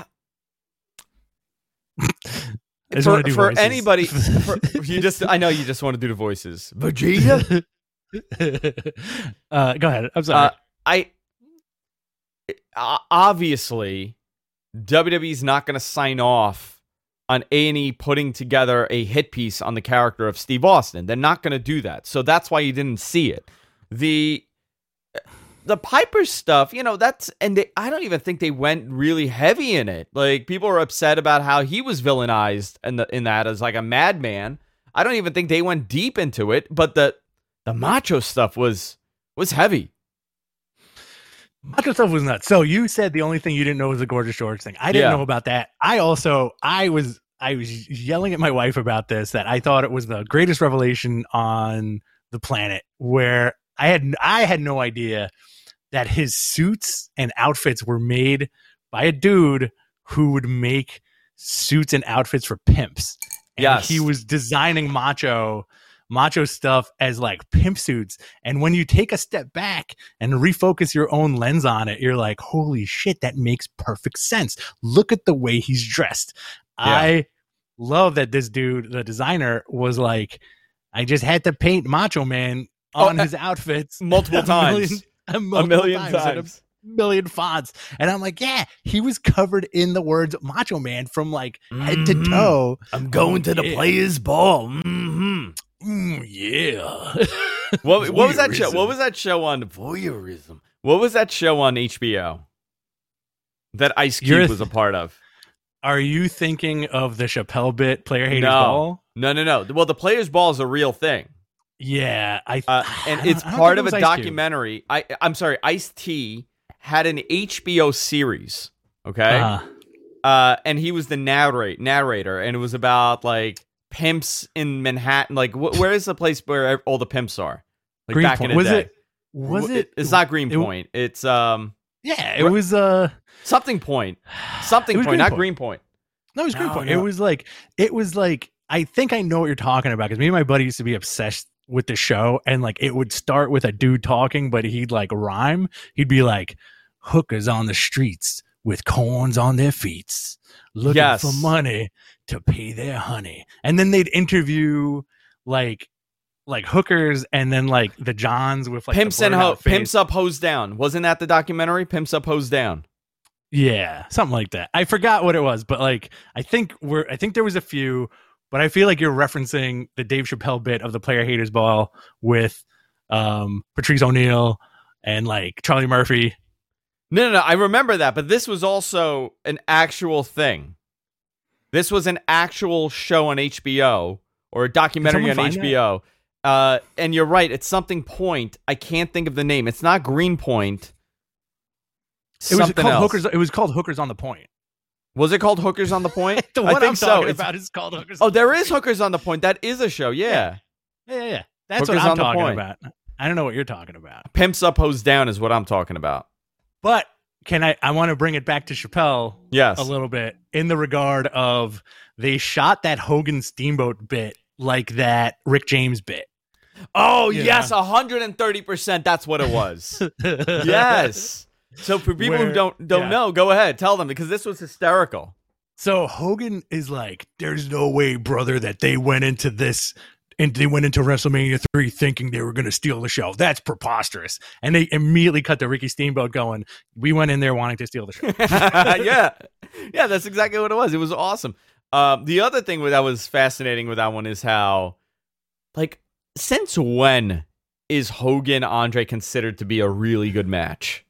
I for, for anybody, for, you just, I know you just want to do the voices. Vegeta? uh, go ahead. I'm sorry. Uh, I, uh, obviously, W W E's not going to sign off on A and E putting together a hit piece on the character of Steve Austin. They're not going to do that. So that's why you didn't see it. The the Piper stuff, you know, that's and they, I don't even think they went really heavy in it. Like people are upset about how he was villainized in the in that as like a madman. I don't even think they went deep into it, but the the macho stuff was was heavy. Macho stuff was nuts. So you said the only thing you didn't know was the Gorgeous George thing. I didn't Yeah. know about that. I also I was I was yelling at my wife about this, that I thought it was the greatest revelation on the planet, where I had I had no idea that his suits and outfits were made by a dude who would make suits and outfits for pimps. And Yes. he was designing macho macho stuff as like pimp suits. And when you take a step back and refocus your own lens on it, you're like, holy shit, that makes perfect sense. Look at the way he's dressed. Yeah. I love that this dude, the designer, was like, I just had to paint Macho Man on Oh, his outfits multiple a times. million, a, A multiple million times, in times. a million fonts. And I'm like, yeah, he was covered in the words Macho Man from like head to Mhm. toe. I'm going to the Yeah. players' ball. Mm-hmm. Mm, yeah. What, what was that show? Voyeurism. What was that show on voyeurism? What was that show on H B O that Ice Cube You're- was a part of? Are you thinking of the Chappelle bit, Player Haters No. Ball? No, no, no. Well, the players' ball is a real thing, Yeah, I, uh, I and don't- it's I don't part think of it a was Ice Cube. documentary. I, I'm sorry, Ice-T had an H B O series. Okay, Uh-huh. uh, and he was the narrate narrator, and it was about like pimps in Manhattan. Like, wh- where is the place where all the pimps are? Like back in Greenpoint. the Was day. it? Was W- it? It's not Greenpoint. It's um Yeah, it was. Uh, something point. Something It was point, not Greenpoint. Greenpoint. no, it was No, Greenpoint. no. It was like. It was like. I think I know what you're talking about, because me and my buddy used to be obsessed with the show, and like it would start with a dude talking, but he'd like rhyme. He'd be like, "Hookers on the streets with corns on their feet, looking Yes. for money to pay their honey," and then they'd interview like. Like hookers, and then like the Johns with like Pimps the and blurred ho- out face. Pimps Up, Hose Down. Wasn't that the documentary? Pimps Up, Hose Down. Yeah, something like that. I forgot what it was, but like I think we're I think there was a few, but I feel like you're referencing the Dave Chappelle bit of the Player Haters Ball with um Patrice O'Neal and like Charlie Murphy. No, no, no. I remember that, but this was also an actual thing. This was an actual show on H B O or a documentary someone on find H B O. Uh, and you're right. It's something point. I can't think of the name. It's not Greenpoint. It was Something called else. Hookers. It was called Hookers on the Point. Was it called Hookers on the Point? The I one think I'm so. talking It's- about is called Hookers. Oh, on the there Point. is Hookers on the Point. That is a show. Yeah. Yeah, yeah, yeah. That's Hookers what I'm on the talking Point. about. I don't know what you're talking about. Pimps Up, Hose Down is what I'm talking about. But can I? I want to bring it back to Chappelle Yes. a little bit in the regard of they shot that Hogan Steamboat bit like that Rick James bit. Oh, Yeah. yes. one hundred thirty percent. That's what it was. Yes. So for people who Where- don't don't yeah. know, go ahead, tell them, because this was hysterical. So Hogan is like, "There's no way, brother, that they went into this and they went into WrestleMania three thinking they were going to steal the show. That's preposterous." And they immediately cut to Ricky Steamboat going, "We went in there wanting to steal the show." Yeah, yeah, that's exactly what it was. It was awesome. Um, the other thing that was fascinating with that one is how, like, since when is Hogan Andre considered to be a really good match?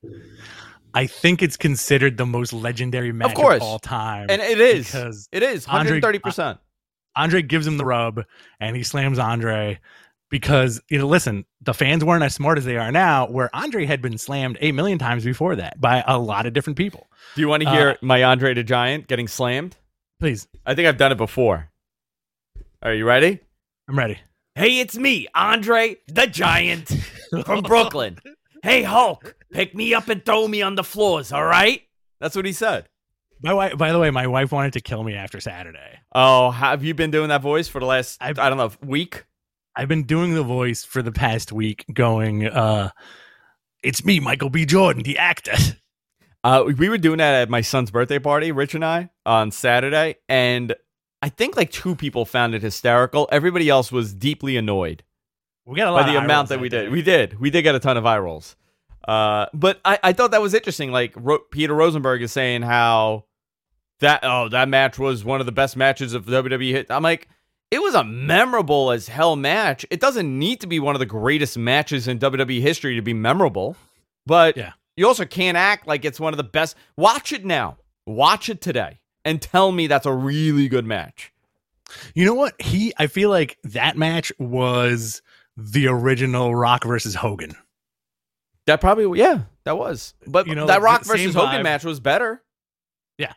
I think it's considered the most legendary match of, course. all time. And it is. because It is one Andre- hundred thirty percent. Andre gives him the rub and he slams Andre because, you know, listen, the fans weren't as smart as they are now, where Andre had been slammed a million times before that by a lot of different people. Do you want to hear Uh, my Andre the Giant getting slammed? Please, I think I've done it before. Are you ready? I'm ready. Hey, it's me, Andre the Giant from Brooklyn. Hey, Hulk, pick me up and throw me on the floors, all right? That's what he said. My wife, by the way, my wife wanted to kill me after Saturday. Oh, have you been doing that voice for the last, I've- I don't know, week? I've been doing the voice for the past week going, uh, "It's me, Michael B. Jordan, the actor." Uh, we were doing that at my son's birthday party, Rich and I, on Saturday, and I think like two people found it hysterical. Everybody else was deeply annoyed We got a lot by the of eye amount rolls that we day. did. We did. We did get a ton of eye rolls. Uh, but I, I thought that was interesting. Like Ro- Peter Rosenberg is saying how that oh that match was one of the best matches of W W E hit. I'm like, it was a memorable as hell match. It doesn't need to be one of the greatest matches in W W E history to be memorable. But Yeah. you also can't act like it's one of the best. Watch it now. Watch it today and tell me that's a really good match. You know what? He, I feel like that match was the original Rock versus Hogan. That probably, yeah, that was. But You know, that like, Rock the same versus Hogan vibe. match was better. Yeah.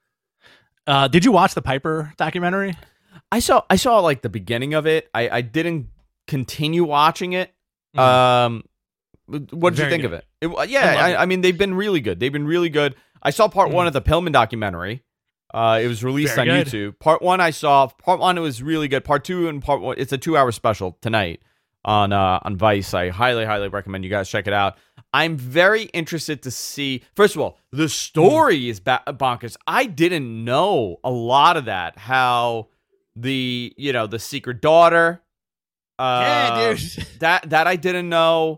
Uh, did you watch the Piper documentary? I saw, I saw like the beginning of it. I, I didn't continue watching it. Mhm. Um, what did Very you think good. of it? it yeah, I loved I, it. I mean, they've been really good. They've been really good. I saw part Mhm. one of the Pillman documentary. Uh, it was released Very on good. YouTube. Part one I saw. Part one it was really good. Part two and part one, it's a two hour special tonight on uh, on Vice. I highly, highly recommend you guys check it out. I'm very interested to see. First of all, the story is ba- bonkers. I didn't know a lot of that. How the you know the secret daughter. Uh, Yeah, dude. that that I didn't know.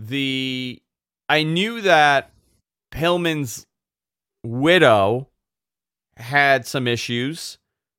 The I knew that Pillman's widow had some issues.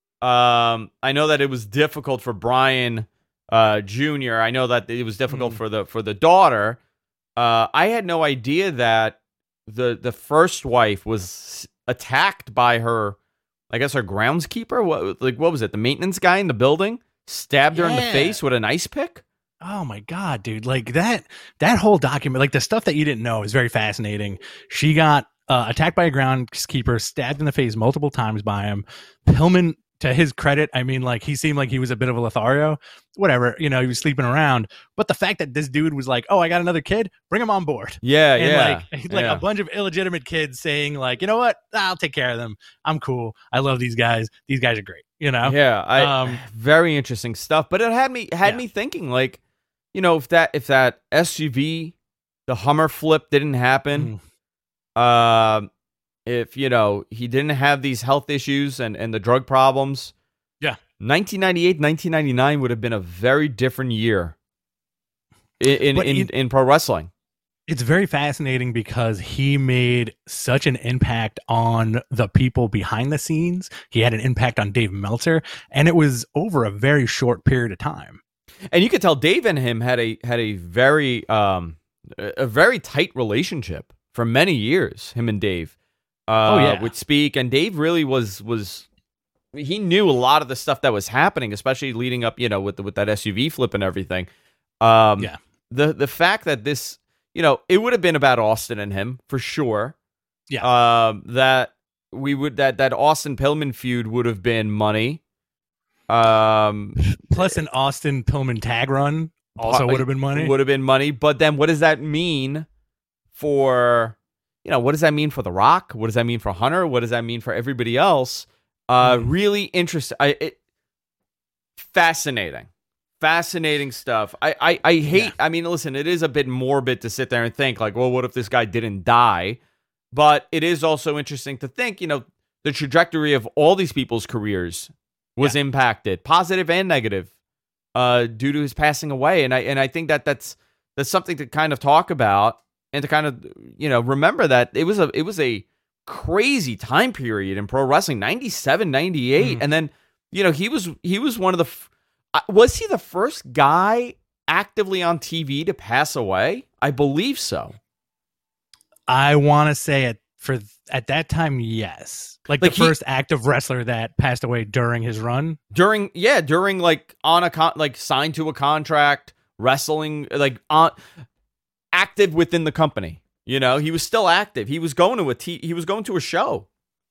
Um, I know that it was difficult for Brian uh, Junior I know that it was difficult Mm. for the for the daughter. Uh, I had no idea that the the first wife was attacked by her, I guess her groundskeeper. What like what was it? The maintenance guy in the building stabbed her in the Yeah. face with an ice pick. Oh my God, dude. Like that, that whole document, like the stuff that you didn't know is very fascinating. She got uh, attacked by a groundskeeper, stabbed in the face multiple times by him. Pillman, to his credit, I mean, like he seemed like he was a bit of a Lothario, whatever, you know, he was sleeping around. But the fact that this dude was like, oh, I got another kid, bring him on board. Yeah, And yeah, like, like yeah. a bunch of illegitimate kids saying like, you know what, I'll take care of them. I'm cool. I love these guys. These guys are great. You know? Yeah, I Um, very interesting stuff. But it had me had Yeah. me thinking, like, you know, if that if that S U V, the Hummer flip didn't happen, Mm. um, if you know he didn't have these health issues and and the drug problems, Yeah. nineteen ninety-eight, nineteen ninety-nine would have been a very different year in in But in, it- in pro wrestling. It's very fascinating because he made such an impact on the people behind the scenes. He had an impact on Dave Meltzer, and it was over a very short period of time. And you could tell Dave and him had a had a very um a a very tight relationship for many years. Him and Dave, uh, Oh, yeah. would speak, and Dave really was was he knew a lot of the stuff that was happening, especially leading up, you know, with the, with that S U V flip and everything. Um, Yeah. The the fact that this, you know, it would have been about Austin and him for sure. Yeah. Um, that we would that that Austin Pillman feud would have been money. Um. Plus, an Austin Pillman tag run also would have been money. Would have been money. But then what does that mean for, you know, what does that mean for The Rock? What does that mean for Hunter? What does that mean for everybody else? Uh, Mm. Really interesting. I, it, fascinating. Fascinating stuff. I, I, I hate, Yeah. I mean, listen, it is a bit morbid to sit there and think like, well, what if this guy didn't die? But it is also interesting to think, you know, the trajectory of all these people's careers was Yeah. impacted, positive and negative, uh, due to his passing away. And I and I think that that's that's something to kind of talk about and to kind of, you know, remember that it was a it was a crazy time period in pro wrestling, ninety-seven, ninety-eight, Mhm. and then, you know, he was he was one of the f- uh, was he the first guy actively on T V to pass away? I believe so. I want to say it for at that time, yes. Like, Like the he- first active wrestler that passed away during his run. During yeah, during like on a con- like signed to a contract, wrestling like on active within the company. You know, he was still active. He was going to a t- he was going to a show.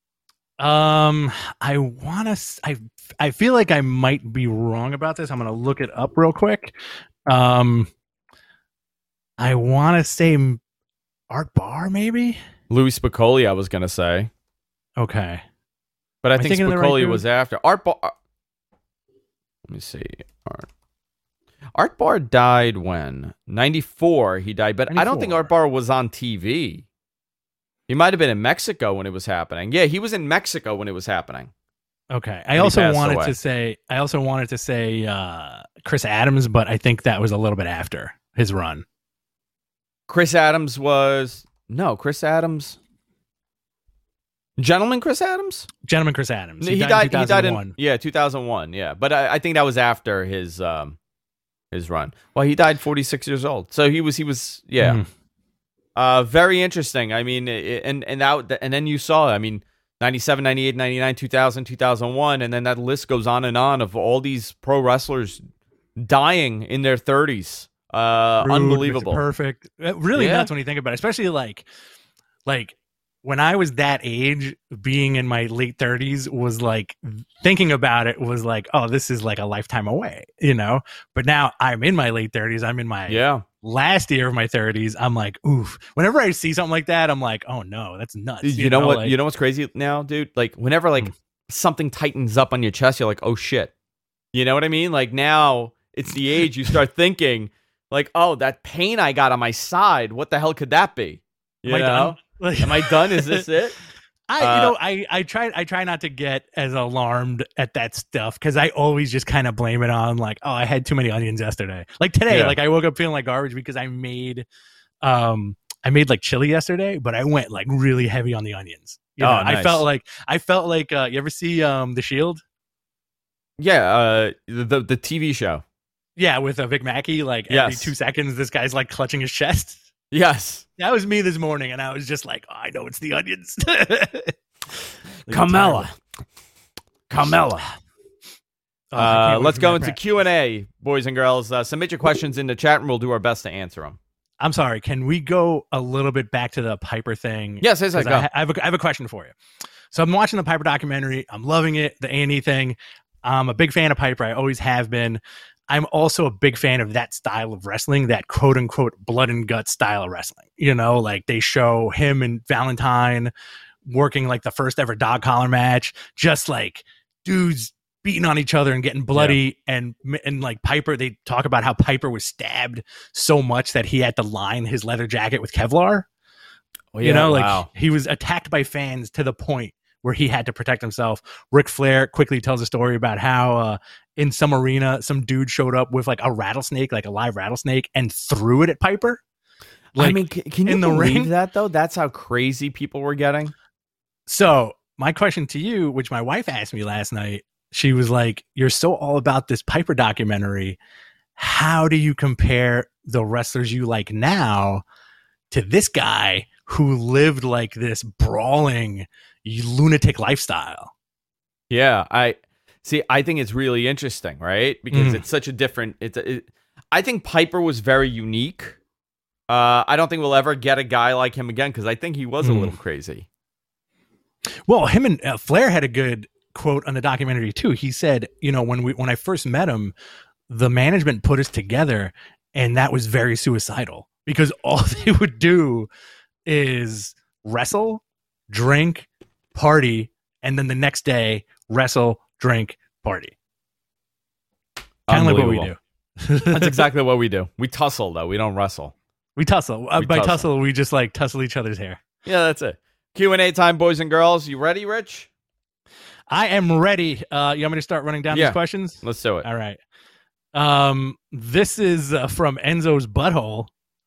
Um, I want to. I I feel like I might be wrong about this. I'm gonna look it up real quick. Um, I want to say Art Barr, maybe. Louis Spicoli, I was gonna say, Okay. but I Am I think thinking of the right Spicoli dude? was after Art Bar. Let me see. Art Art Barr died when ninety-four. He died, but I don't think ninety-four. Art Barr was on T V. He might have been in Mexico when it was happening. Yeah, he was in Mexico when it was happening. Okay. I he also passed wanted away. to say. I also wanted to say uh, Chris Adams, but I think that was a little bit after his run. Chris Adams was no Chris Adams. Gentleman Chris Adams? Gentleman Chris Adams. he, died. in He died two thousand in one. yeah, two thousand one. Yeah, but I, I think that was after his um his run. Well, he died forty-six years old, so he was he was yeah. Mhm. Uh, very interesting. I mean, it, and and that and then you saw. I mean, ninety-seven, ninety-eight, ninety-nine, two thousand, two thousand one, and then that list goes on and on of all these pro wrestlers dying in their thirties. Uh, Rude, unbelievable. Mister Perfect. It really Yeah. nuts when you think about it, especially like, like when I was that age, being in my late thirties was like, thinking about it was like, oh, this is like a lifetime away, you know? But now I'm in my late thirties. I'm in my Yeah. last year of my thirties. I'm like, oof. Whenever I see something like that, I'm like, oh no, that's nuts. You, you know, know what? Like, you know what's crazy now, dude? Like whenever like Mm. something tightens up on your chest, you're like, oh shit. You know what I mean? Like now it's the age you start thinking like, oh, that pain I got on my side, what the hell could that be? You Am I know? done? Like- Am I done? Is this it? I, Uh, you know, I, I try, I try not to get as alarmed at that stuff because I always just kind of blame it on like, oh, I had too many onions yesterday. Like today, Yeah. like I woke up feeling like garbage because I made, um, I made like chili yesterday, but I went like really heavy on the onions. You know, Oh, I nice. felt like, I felt like, uh, you ever see, um, The Shield? Yeah, uh, the the T V show. Yeah, with uh, Vic Mackey, like every Yes. two seconds, this guy's like clutching his chest. Yes. That was me this morning, and I was just like, oh, I know it's the onions. Carmella. Carmella. Oh, I can't Uh, wait let's for go Matt into Pratt. Q and A, boys and girls. Uh, submit your questions in the chat room. We'll do our best to answer them. I'm sorry. Can we go a little bit back to the Piper thing? Yes, yes, yes, 'Cause go. I, I have a, I have a question for you. So I'm watching the Piper documentary. I'm loving it. The A and E thing. I'm a big fan of Piper. I always have been. I'm also a big fan of that style of wrestling, that quote unquote blood and guts style of wrestling. You know, like they show him and Valentine working like the first ever dog collar match, just like dudes beating on each other and getting bloody. And and like Piper, they talk about how Piper was stabbed so much that he had to line his leather jacket with Kevlar. Oh, you know, like wow. he was attacked by fans to the point where he had to protect himself. Ric Flair quickly tells a story about how uh, in some arena, some dude showed up with like a rattlesnake, like a live rattlesnake, and threw it at Piper. I Like, mean, can, can you in the believe ring? that though? That's how crazy people were getting. So my question to you, which my wife asked me last night, she was like, you're so all about this Piper documentary. How do you compare the wrestlers you like now to this guy who lived like this brawling lunatic lifestyle? Yeah, I see. I think it's really interesting, right? Because Mhm. it's such a different. It's. A, it, I think Piper was very unique. Uh, I don't think we'll ever get a guy like him again because I think he was a Mm. little crazy. Well, him and uh, Flair had a good quote on the documentary too. He said, you know, when we when I first met him, the management put us together, and that was very suicidal because all they would do is wrestle, drink, party, and then the next day wrestle, drink, party. Kind of like what we do. Unbelievable. That's exactly what we do. We tussle though. We don't wrestle. We tussle. Uh, We by tussle. tussle, we just like tussle each other's hair. Yeah, that's it. Q and A time, boys and girls. You ready, Rich? I am ready. Uh, you want me to start running down Yeah. these questions? Let's do it. All right. Um, this is uh, from Enzo's Butthole.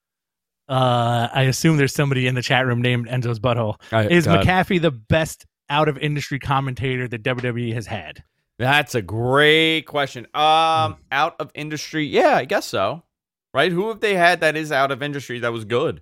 Uh, I assume there's somebody in the chat room named Enzo's Butthole. I- Is God. McAfee the best out of industry commentator that W W E has had? That's a great question. Um, out of industry, yeah, I guess so. Right? Who have they had that is out of industry that was good?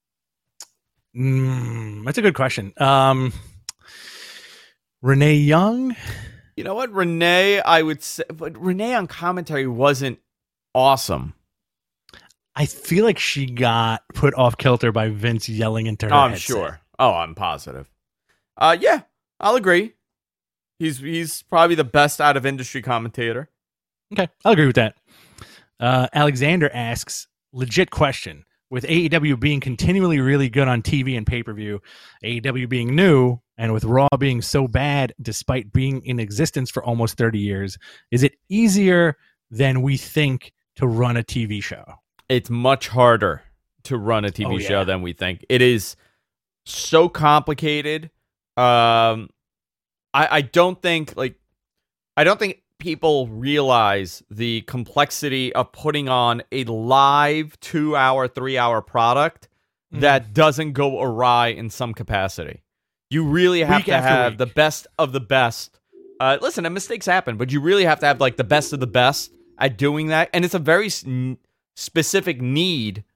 Mm, that's a good question. Um, Renee Young. You know what, Renee? I would say, but Renee on commentary wasn't awesome. I feel like she got put off kilter by Vince yelling into her. Oh, I'm headset. sure. Oh, I'm positive. Uh, yeah, I'll agree. He's he's probably the best out of industry commentator. Okay, I'll agree with that. Uh, Alexander asks, legit question. With A E W being continually really good on T V and pay-per-view, A E W being new, and with Raw being so bad despite being in existence for almost thirty years, is it easier than we think to run a T V show? It's much harder to run a T V Oh, show yeah. than we think. It is so complicated. Um, I I don't think like I don't think people realize the complexity of putting on a live two-hour, three-hour product Mm. that doesn't go awry in some capacity. You really have Week to after have week. the best of the best. Uh, listen, and mistakes happen, but you really have to have like the best of the best at doing that, and it's a very s- n- specific need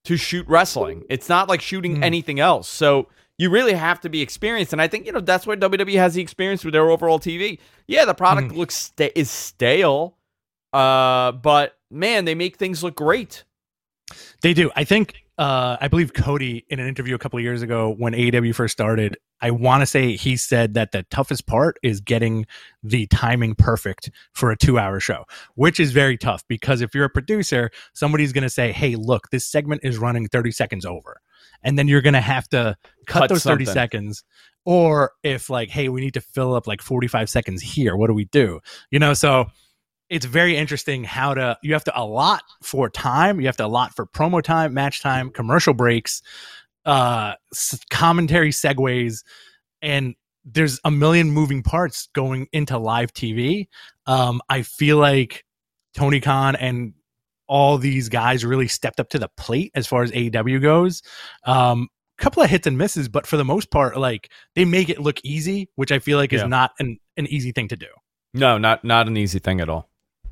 to shoot wrestling. It's not like shooting mm. anything else. So you really have to be experienced. And I think, you know, that's why W W E has the experience with their overall T V. Yeah, the product mm. looks sta- is stale, uh, but man, they make things look great. They do. I think, uh, I believe Cody in an interview a couple of years ago when A E W first started, I want to say he said that the toughest part is getting the timing perfect for a two hour show, which is very tough because if you're a producer, somebody's going to say, hey, look, this segment is running thirty seconds over. And then you're going to have to cut, cut those something. thirty seconds. Or if like, hey, we need to fill up like forty-five seconds here. What do we do? You know, so it's very interesting how to, you have to allot for time. You have to allot for promo time, match time, commercial breaks, uh, commentary segues. And there's a million moving parts going into live T V. Um, I feel like Tony Khan and all these guys really stepped up to the plate as far as A E W goes. Um, couple of hits and misses, but for the most part, like they make it look easy, which I feel like is yeah. not an, an easy thing to do. No, not, not an easy thing at all.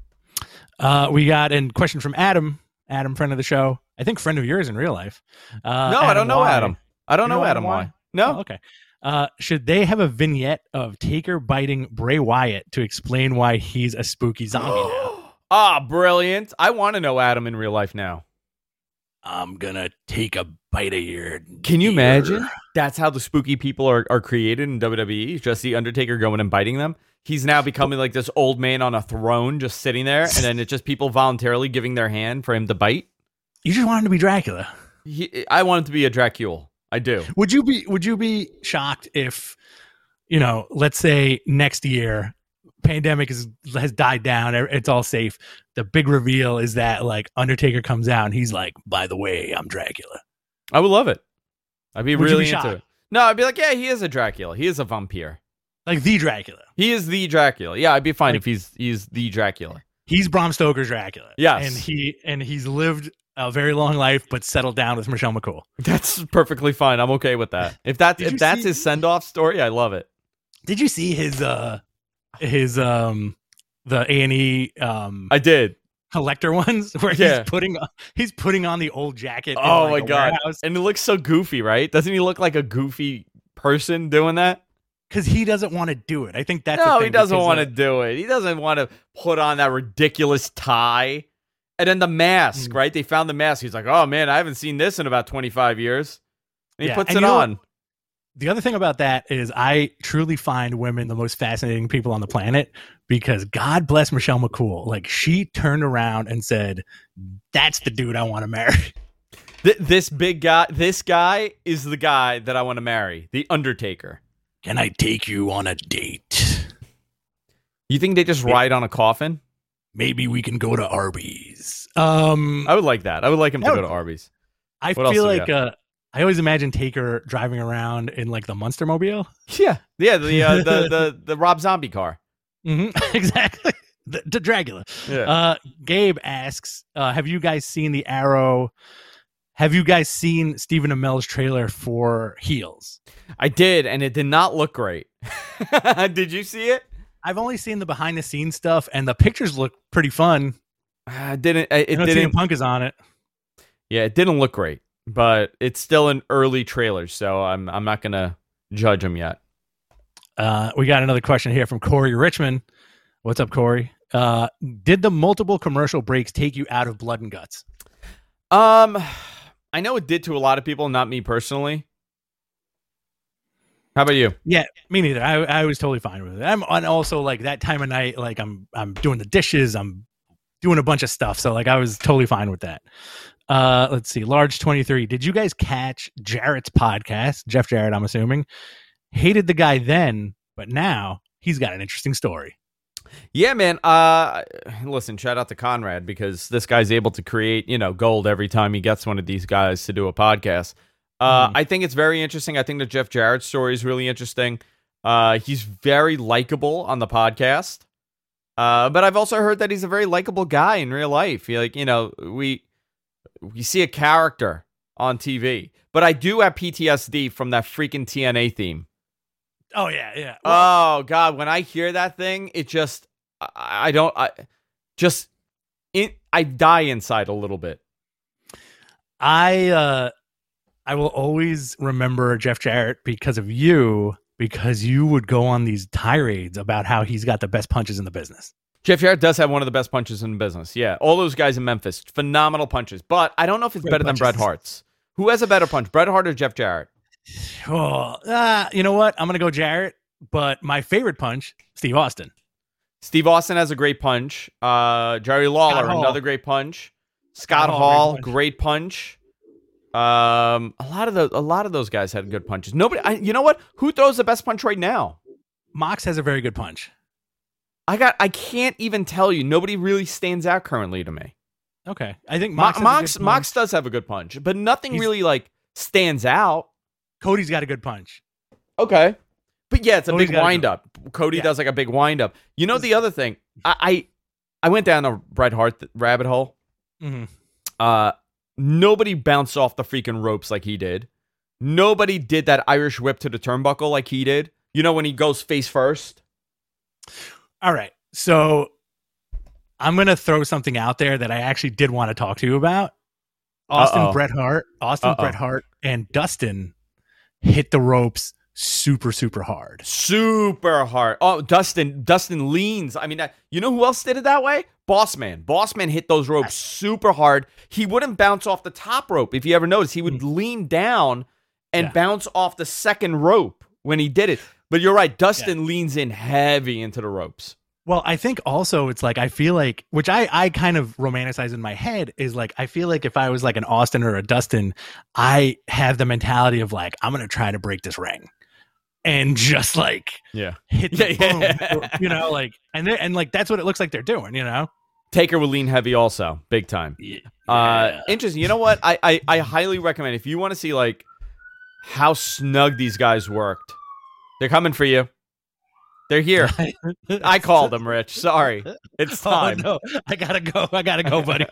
Uh, we got a question from Adam, Adam, friend of the show. I think friend of yours in real life. Uh, no, Adam I don't know y. Adam. I don't you know, know Adam Y. No. Oh, okay. Uh, should they have a vignette of Taker biting Bray Wyatt to explain why he's a spooky zombie now? Ah, brilliant. I want to know Adam in real life now. I'm going to take a bite of your Can you ear. imagine? That's how the spooky people are, are created in W W E. Just the Undertaker going and biting them. He's now becoming like this old man on a throne just sitting there. And then it's just people voluntarily giving their hand for him to bite. You just want him to be Dracula. He, I want him to be a Dracula. I do. Would you be, would you be shocked if, you know, let's say next year, pandemic is, has died down. It's all safe. The big reveal is that like Undertaker comes out and he's like, by the way, I'm Dracula. I would love it. I'd be would really be into shocked? it. No, I'd be like, yeah, he is a Dracula. He is a vampire. Like the Dracula. He is the Dracula. Yeah, I'd be fine like, if he's he's the Dracula. He's Bram Stoker's Dracula. Yes. And he and he's lived a very long life, but settled down with Michelle McCool. That's perfectly fine. I'm okay with that. If that's if that's see, his send off story, I love it. Did you see his uh his um the A and E um I did collector ones where yeah. he's putting he's putting on the old jacket? Oh in, like, my god! Warehouse. And it looks so goofy, right? Doesn't he look like a goofy person doing that? Because he doesn't want to do it. I think that's no, the thing, he doesn't want to of, do it. He doesn't want to put on that ridiculous tie. And then the mask, mm. right? They found the mask. He's like, oh, man, I haven't seen this in about twenty-five years. And he yeah. puts and it you know, on. The other thing about that is I truly find women the most fascinating people on the planet because God bless Michelle McCool. Like, she turned around and said, that's the dude I want to marry. Th- this big guy, this guy is the guy that I want to marry. The Undertaker. Can I take you on a date? You think they just ride on a coffin? Maybe we can go to Arby's. Um, I would like that. I would like him to would, go to Arby's. I what feel like uh, I always imagine Taker driving around in like the Munster Mobile. Yeah, yeah, the uh, the, the the Rob Zombie car. Mm-hmm. Exactly, the, the Dracula. Yeah. Uh, Gabe asks, uh, "Have you guys seen the Arrow? Have you guys seen Stephen Amell's trailer for Heels?" I did, and it did not look great. Did you see it? I've only seen the behind the scenes stuff, and the pictures look pretty fun. I uh, didn't. It, it I know didn't. C M Punk is on it. Yeah, it didn't look great, but it's still an early trailer, so I'm I'm not gonna judge them yet. Uh, we got another question here from Corey Richmond. What's up, Corey? Uh, did the multiple commercial breaks take you out of Blood and Guts? Um, I know it did to a lot of people, not me personally. How about you? Yeah, me neither. I I was totally fine with it. I'm and also like that time of night, like I'm I'm doing the dishes, I'm doing a bunch of stuff, so like I was totally fine with that. Uh, let's see, Large twenty-three. Did you guys catch Jarrett's podcast? Jeff Jarrett, I'm assuming. Hated the guy then, but now he's got an interesting story. Yeah, man. Uh, listen, shout out to Conrad because this guy's able to create, you know, gold every time he gets one of these guys to do a podcast. Uh, mm. I think it's very interesting. I think the Jeff Jarrett story is really interesting. Uh, he's very likable on the podcast. Uh, but I've also heard that he's a very likable guy in real life. He, like, you know, we we see a character on T V. But I do have P T S D from that freaking T N A theme. Oh, yeah, yeah. Well, oh, God. When I hear that thing, it just, I, I don't, I just, it, I die inside a little bit. I uh, I will always remember Jeff Jarrett because of you, because you would go on these tirades about how he's got the best punches in the business. Jeff Jarrett does have one of the best punches in the business. Yeah, all those guys in Memphis, phenomenal punches. But I don't know if it's Great better punches. than Bret Hart's. Who has a better punch, Bret Hart or Jeff Jarrett? Oh, uh, you know what? I'm gonna go Jarrett, but my favorite punch, Steve Austin. Steve Austin has a great punch. Uh, Jerry Lawler, another great punch. Scott, Scott Hall, Hall great punch. Great punch. Um, a lot of the a lot of those guys had good punches. Nobody, I, you know what? Who throws the best punch right now? Mox has a very good punch. I got. I can't even tell you. Nobody really stands out currently to me. Okay, I think Mox Mo- Mox, Mox does have a good punch, but nothing He's, really like stands out. Cody's got a good punch. Okay, but yeah, it's a Cody's big wind up. Cody yeah. does like a big wind up. You know the other thing, I I, I went down the Bret Hart rabbit hole. Mm-hmm. Uh, nobody bounced off the freaking ropes like he did. Nobody did that Irish whip to the turnbuckle like he did. You know when he goes face first. All right, so I'm going to throw something out there that I actually did want to talk to you about. Austin Uh-oh. Bret Hart, Austin Uh-oh. Bret Hart, and Dustin hit the ropes super, super hard. Super hard. Oh, Dustin, Dustin leans. I mean, that, you know who else did it that way? Boss Man. Boss Man hit those ropes super hard. He wouldn't bounce off the top rope. If you ever noticed, he would mm-hmm. lean down and yeah. bounce off the second rope when he did it. But you're right. Dustin yeah. leans in heavy into the ropes. Well, I think also it's like, I feel like, which I, I kind of romanticize in my head, is like, I feel like if I was like an Austin or a Dustin, I have the mentality of like, I'm going to try to break this ring and just like yeah. hit the yeah, boom, yeah. Or, you know, like, and and like, that's what it looks like they're doing, you know? Taker will lean heavy also, big time. Yeah. Uh, interesting. You know what? I, I, I highly recommend, if you want to see like how snug these guys worked, they're coming for you. They're here. I called them, Rich. Sorry. It's time. Oh, no. I gotta go. I gotta go, buddy.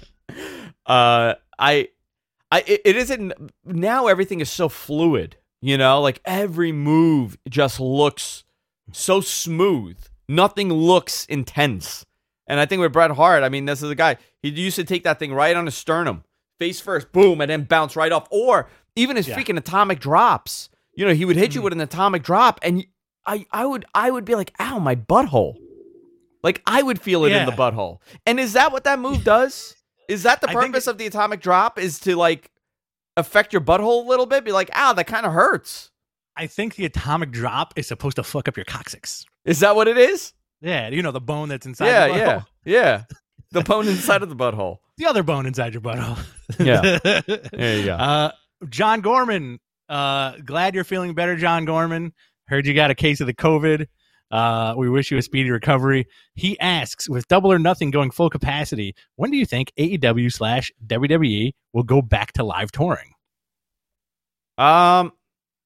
uh, I, I, it, it isn't, now everything is so fluid, you know, like every move just looks so smooth. Nothing looks intense. And I think with Bret Hart, I mean, this is a guy, he used to take that thing right on his sternum, face first, boom, and then bounce right off. Or even his yeah. freaking atomic drops. You know, he would hit mm-hmm. you with an atomic drop, and I, I would I would be like, ow, my butthole. Like, I would feel it yeah. in the butthole. And is that what that move does? Is that the purpose of the atomic drop, is to, like, affect your butthole a little bit? Be like, ow, that kind of hurts. I think the atomic drop is supposed to fuck up your coccyx. Is that what it is? Yeah, you know, the bone that's inside yeah, the butthole. Yeah, yeah. The bone inside of the butthole. The other bone inside your butthole. Yeah. There you go. Uh, John Gorman. Uh, glad you're feeling better, John Gorman. Heard you got a case of the COVID. Uh, we wish you a speedy recovery. He asks, with Double or Nothing going full capacity, when do you think A E W slash W W E will go back to live touring? Um,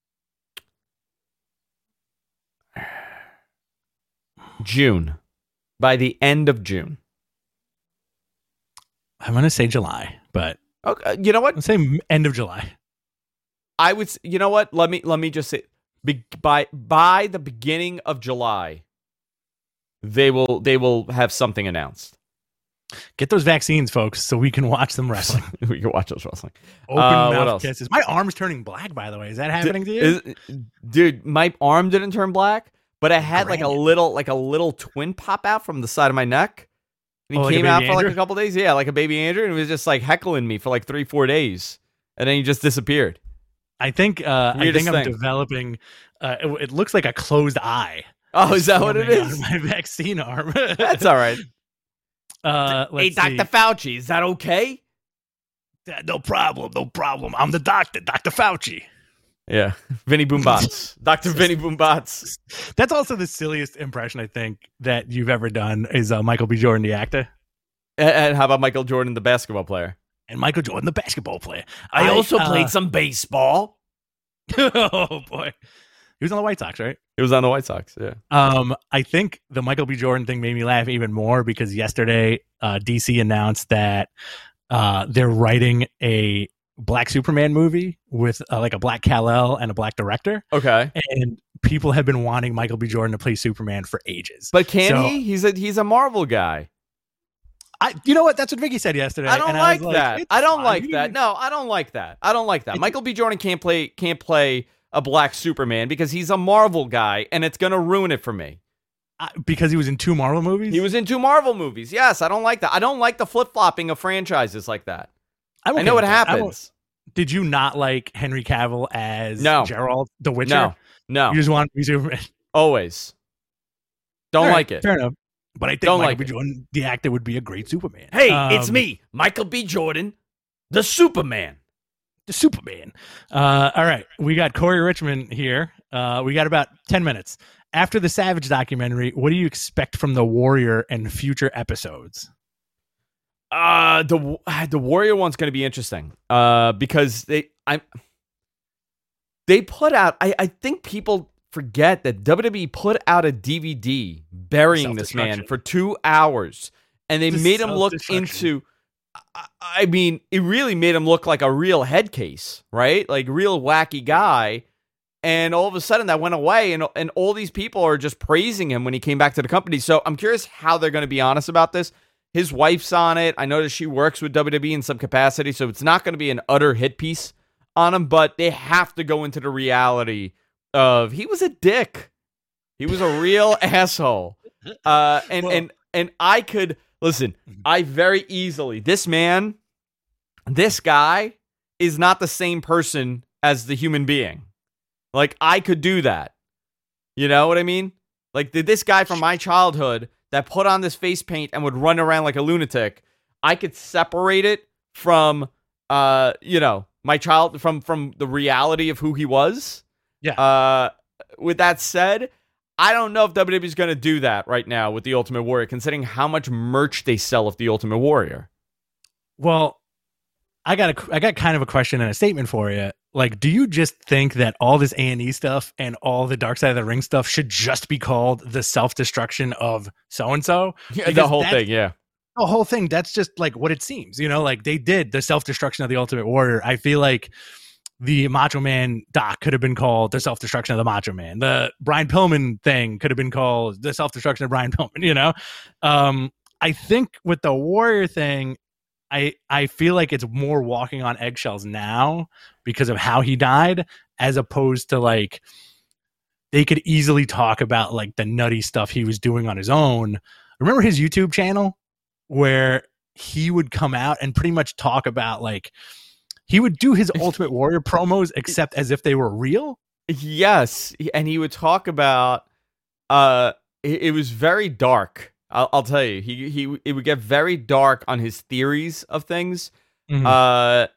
June. By the end of June. I'm going to say July, but okay, you know what? Let's say end of July. I would, you know what? Let me let me just say, be, by by the beginning of July, they will they will have something announced. Get those vaccines, folks, so we can watch them wrestling. We can watch those wrestling. Open uh, mouth kisses. My arm's turning black, by the way. Is that happening D- to you, is, dude? My arm didn't turn black, but I had Granted. like a little like a little twin pop out from the side of my neck. And he oh, came like out for Andrew? like a couple days. Yeah, like a baby Andrew, and he was just like heckling me for like three, four days, and then he just disappeared. I think uh, I think I'm thing. developing. Uh, it, it looks like a closed eye. Oh, is that what it is? My vaccine arm. That's all right. Uh, hey, Doctor Fauci, is that okay? No problem. No problem. I'm the doctor, Doctor Fauci. Yeah, Vinny Boombots, Doctor Vinny Boombots. That's also the silliest impression I think that you've ever done is uh, Michael B. Jordan, the actor. And, and how about Michael Jordan, the basketball player? And Michael Jordan, the basketball player. I, I also uh, played some baseball. Oh, boy. He was on the White Sox, right? He was on the White Sox, yeah. Um, I think the Michael B. Jordan thing made me laugh even more because yesterday uh, D C announced that uh, they're writing a Black Superman movie with uh, like a Black Kal-El and a Black director. Okay. And people have been wanting Michael B. Jordan to play Superman for ages. But can so, he? He's a, he's a Marvel guy. I, you know what? That's what Vicky said yesterday. I don't and like I that. Like, I don't fine. like that. No, I don't like that. I don't like that. Michael B. Jordan can't play can't play a black Superman because he's a Marvel guy, and it's gonna ruin it for me. I, because he was in two Marvel movies. He was in two Marvel movies. Yes, I don't like that. I don't like the flip flopping of franchises like that. Okay I know what that. happens. Did you not like Henry Cavill as no. Geralt the Witcher? No, no. You just want to be Superman. Always. Don't right, like it. Fair enough. But I think Don't Michael like B. it. Jordan, the actor, would be a great Superman. Hey, um, it's me, Michael B. Jordan, the Superman. The Superman. Uh, all right. We got Corey Richmond here. Uh, we got about ten minutes. After the Savage documentary, what do you expect from The Warrior and future episodes? Uh, the the Warrior one's going to be interesting. Uh, because they I they put out. I I think people forget that W W E put out a D V D burying this man for two hours, and they This made him look into. I, I mean, it really made him look like a real head case, right? Like real wacky guy. And all of a sudden that went away, and and all these people are just praising him when he came back to the company. So I'm curious how they're going to be honest about this. His wife's on it. I noticed she works with W W E in some capacity, so it's not going to be an utter hit piece on him, but they have to go into the reality of he was a dick. He was a real asshole. Uh, and, well, and, and I could, listen, I very easily, this man, this guy is not the same person as the human being. Like, I could do that. You know what I mean? Like, this guy from my childhood that put on this face paint and would run around like a lunatic, I could separate it from, uh, you know, my child, from, from the reality of who he was. Yeah. Uh, with that said, I don't know if W W E is going to do that right now with The Ultimate Warrior, considering how much merch they sell of The Ultimate Warrior. Well, I got a, I got kind of a question and a statement for you. Like, do you just think that all this A and E stuff and all the Dark Side of the Ring stuff should just be called the self-destruction of so-and-so? Yeah, the whole thing, yeah. The whole thing, that's just like what it seems. You know, like they did the self-destruction of the Ultimate Warrior. I feel like the Macho Man doc could have been called the self-destruction of the Macho Man. The Brian Pillman thing could have been called the self-destruction of Brian Pillman, you know? Um, I think with the Warrior thing, I, I feel like it's more walking on eggshells now because of how he died, as opposed to like they could easily talk about like the nutty stuff he was doing on his own. Remember his YouTube channel where he would come out and pretty much talk about like he would do his Ultimate Warrior promos except as if they were real? Yes, and he would talk about uh it, it was very dark. I'll, I'll tell you, he he it would get very dark on his theories of things. Mm-hmm. Uh,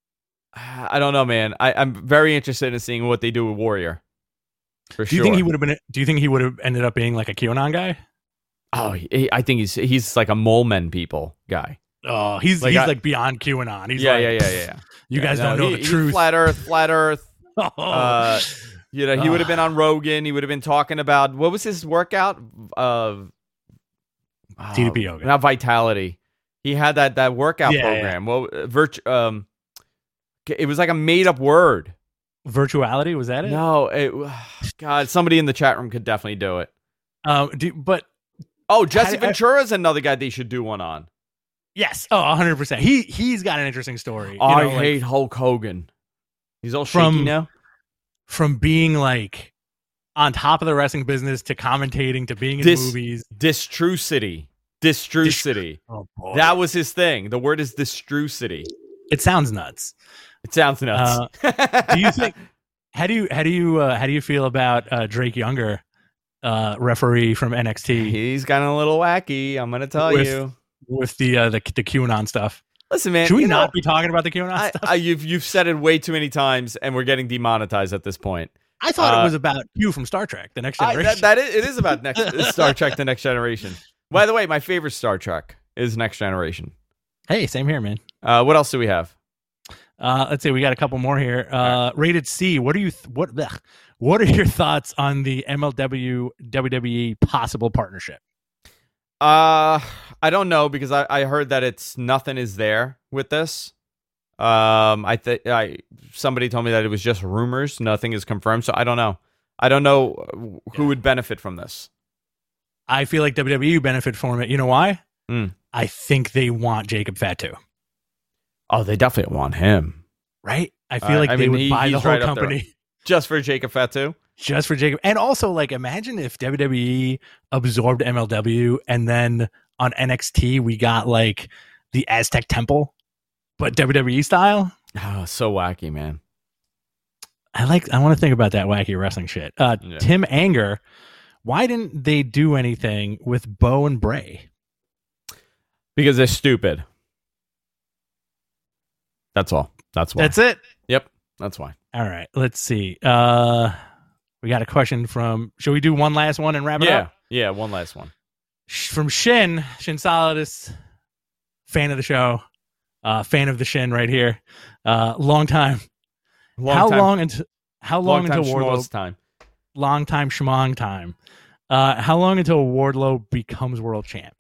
I don't know, man. I, I'm very interested in seeing what they do with Warrior. For do sure. you think he would have been? Do you think he would have ended up being like a QAnon guy? Oh, he, I think he's he's like a mole men people guy. Oh, he's like, he's I, like beyond QAnon. He's yeah, like, yeah, yeah, yeah, yeah. You yeah, guys no, don't know he, the truth. Flat Earth, flat Earth. oh. Uh, you know, he would have been on Rogan. He would have been talking about what was his workout of. Uh, T D P yoga, not Vitality. He had that that workout yeah, program. Yeah. Well, virtu- um, it was like a made up word. Virtuality, was that it? No, it, God, somebody in the chat room could definitely do it. Um, do, but oh, Jesse Ventura is another guy they should do one on. Yes, oh, one hundred percent. He he's got an interesting story. I you know, hate like, Hulk Hogan. He's all shaky from, now. From being like on top of the wrestling business to commentating to being in Dis- movies. Distrucity. Distrucity. Oh, boy. That was his thing. The word is distrucity. It sounds nuts. It sounds nuts. Uh, do you think? How do you how do you uh, how do you feel about uh, Drake Younger, uh, referee from N X T? He's gotten a little wacky. I'm gonna tell with, you with the uh, the the QAnon stuff. Listen, man. Should we you not know, be talking about the QAnon I, stuff? I, you've you've said it way too many times, and we're getting demonetized at this point. I thought uh, it was about Q from Star Trek: The Next Generation. I, that, that is, it is about next Star Trek: The Next Generation. By the way, my favorite Star Trek is Next Generation. Hey, same here, man. Uh, what else do we have? Uh, let's see. We got a couple more here. Uh, Rated C. What are you? Th- what? Blech. What are your thoughts on the M L W W W E possible partnership? Uh, I don't know because I, I heard that it's nothing is there with this. Um, I think I somebody told me that it was just rumors. Nothing is confirmed. So I don't know. I don't know who yeah. would benefit from this. I feel like W W E would benefit from it. You know why? Mm. I think they want Jacob Fatu. Oh, they definitely want him. Right? I feel Uh, like I they mean, would he- buy the he's whole right up there. company Just for Jacob Fatu? just for Jacob. And also, like, imagine if W W E absorbed M L W and then on N X T we got like the Aztec Temple, but W W E style. Oh, so wacky, man. I like. I want to think about that wacky wrestling shit. Uh, Yeah. Tim Anger, why didn't they do anything with Bo and Bray? Because they're stupid. That's all. That's why. That's it. Yep. That's why. All right. Let's see. Uh, we got a question from. Should we do one last one and wrap it Yeah. up? Yeah. One last one. Sh- From Shin, Shin Solidus, fan of the show, uh, fan of the Shin right here. Uh, long time. Long how time, long until how long, long time until Wardlow? schmoz time. Long time schmong time. Uh, how long until Wardlow becomes world champ?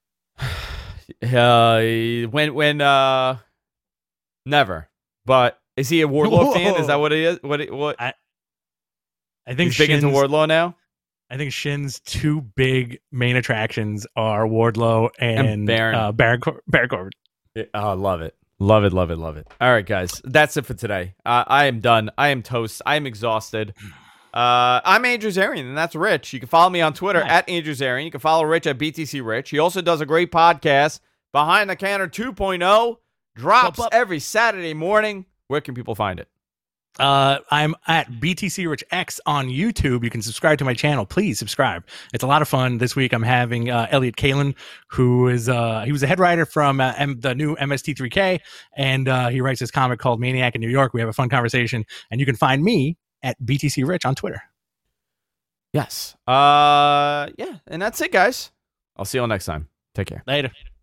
Uh, when when uh, never. But is he a Wardlow fan? Is that what it is? What it, what? I I think He's big into Shin's- Wardlow now. I think Shin's two big main attractions are Wardlow and, And Baron. Uh, Baron, Cor- Baron Corbin. Yeah, oh, love it. Love it, love it, love it. All right, guys. That's it for today. Uh, I am done. I am toast. I am exhausted. Uh, I'm Andrew Zarian, and that's Rich. You can follow me on Twitter Hi. at Andrew Zarian. You can follow Rich at B T C Rich. He also does a great podcast, Behind the Counter two point oh. Drops Up, up. every Saturday morning. Where can people find it? Uh, I'm at B T C Rich X on YouTube. You can subscribe to my channel. Please subscribe. It's a lot of fun. This week I'm having uh, Elliot Kalin, who is uh, he was a head writer from uh, M- the new M S T three K, and uh, he writes this comic called Maniac in New York. We have a fun conversation, and you can find me at B T C Rich on Twitter. Yes. Uh, yeah, and that's it, guys. I'll see you all next time. Take care. Later.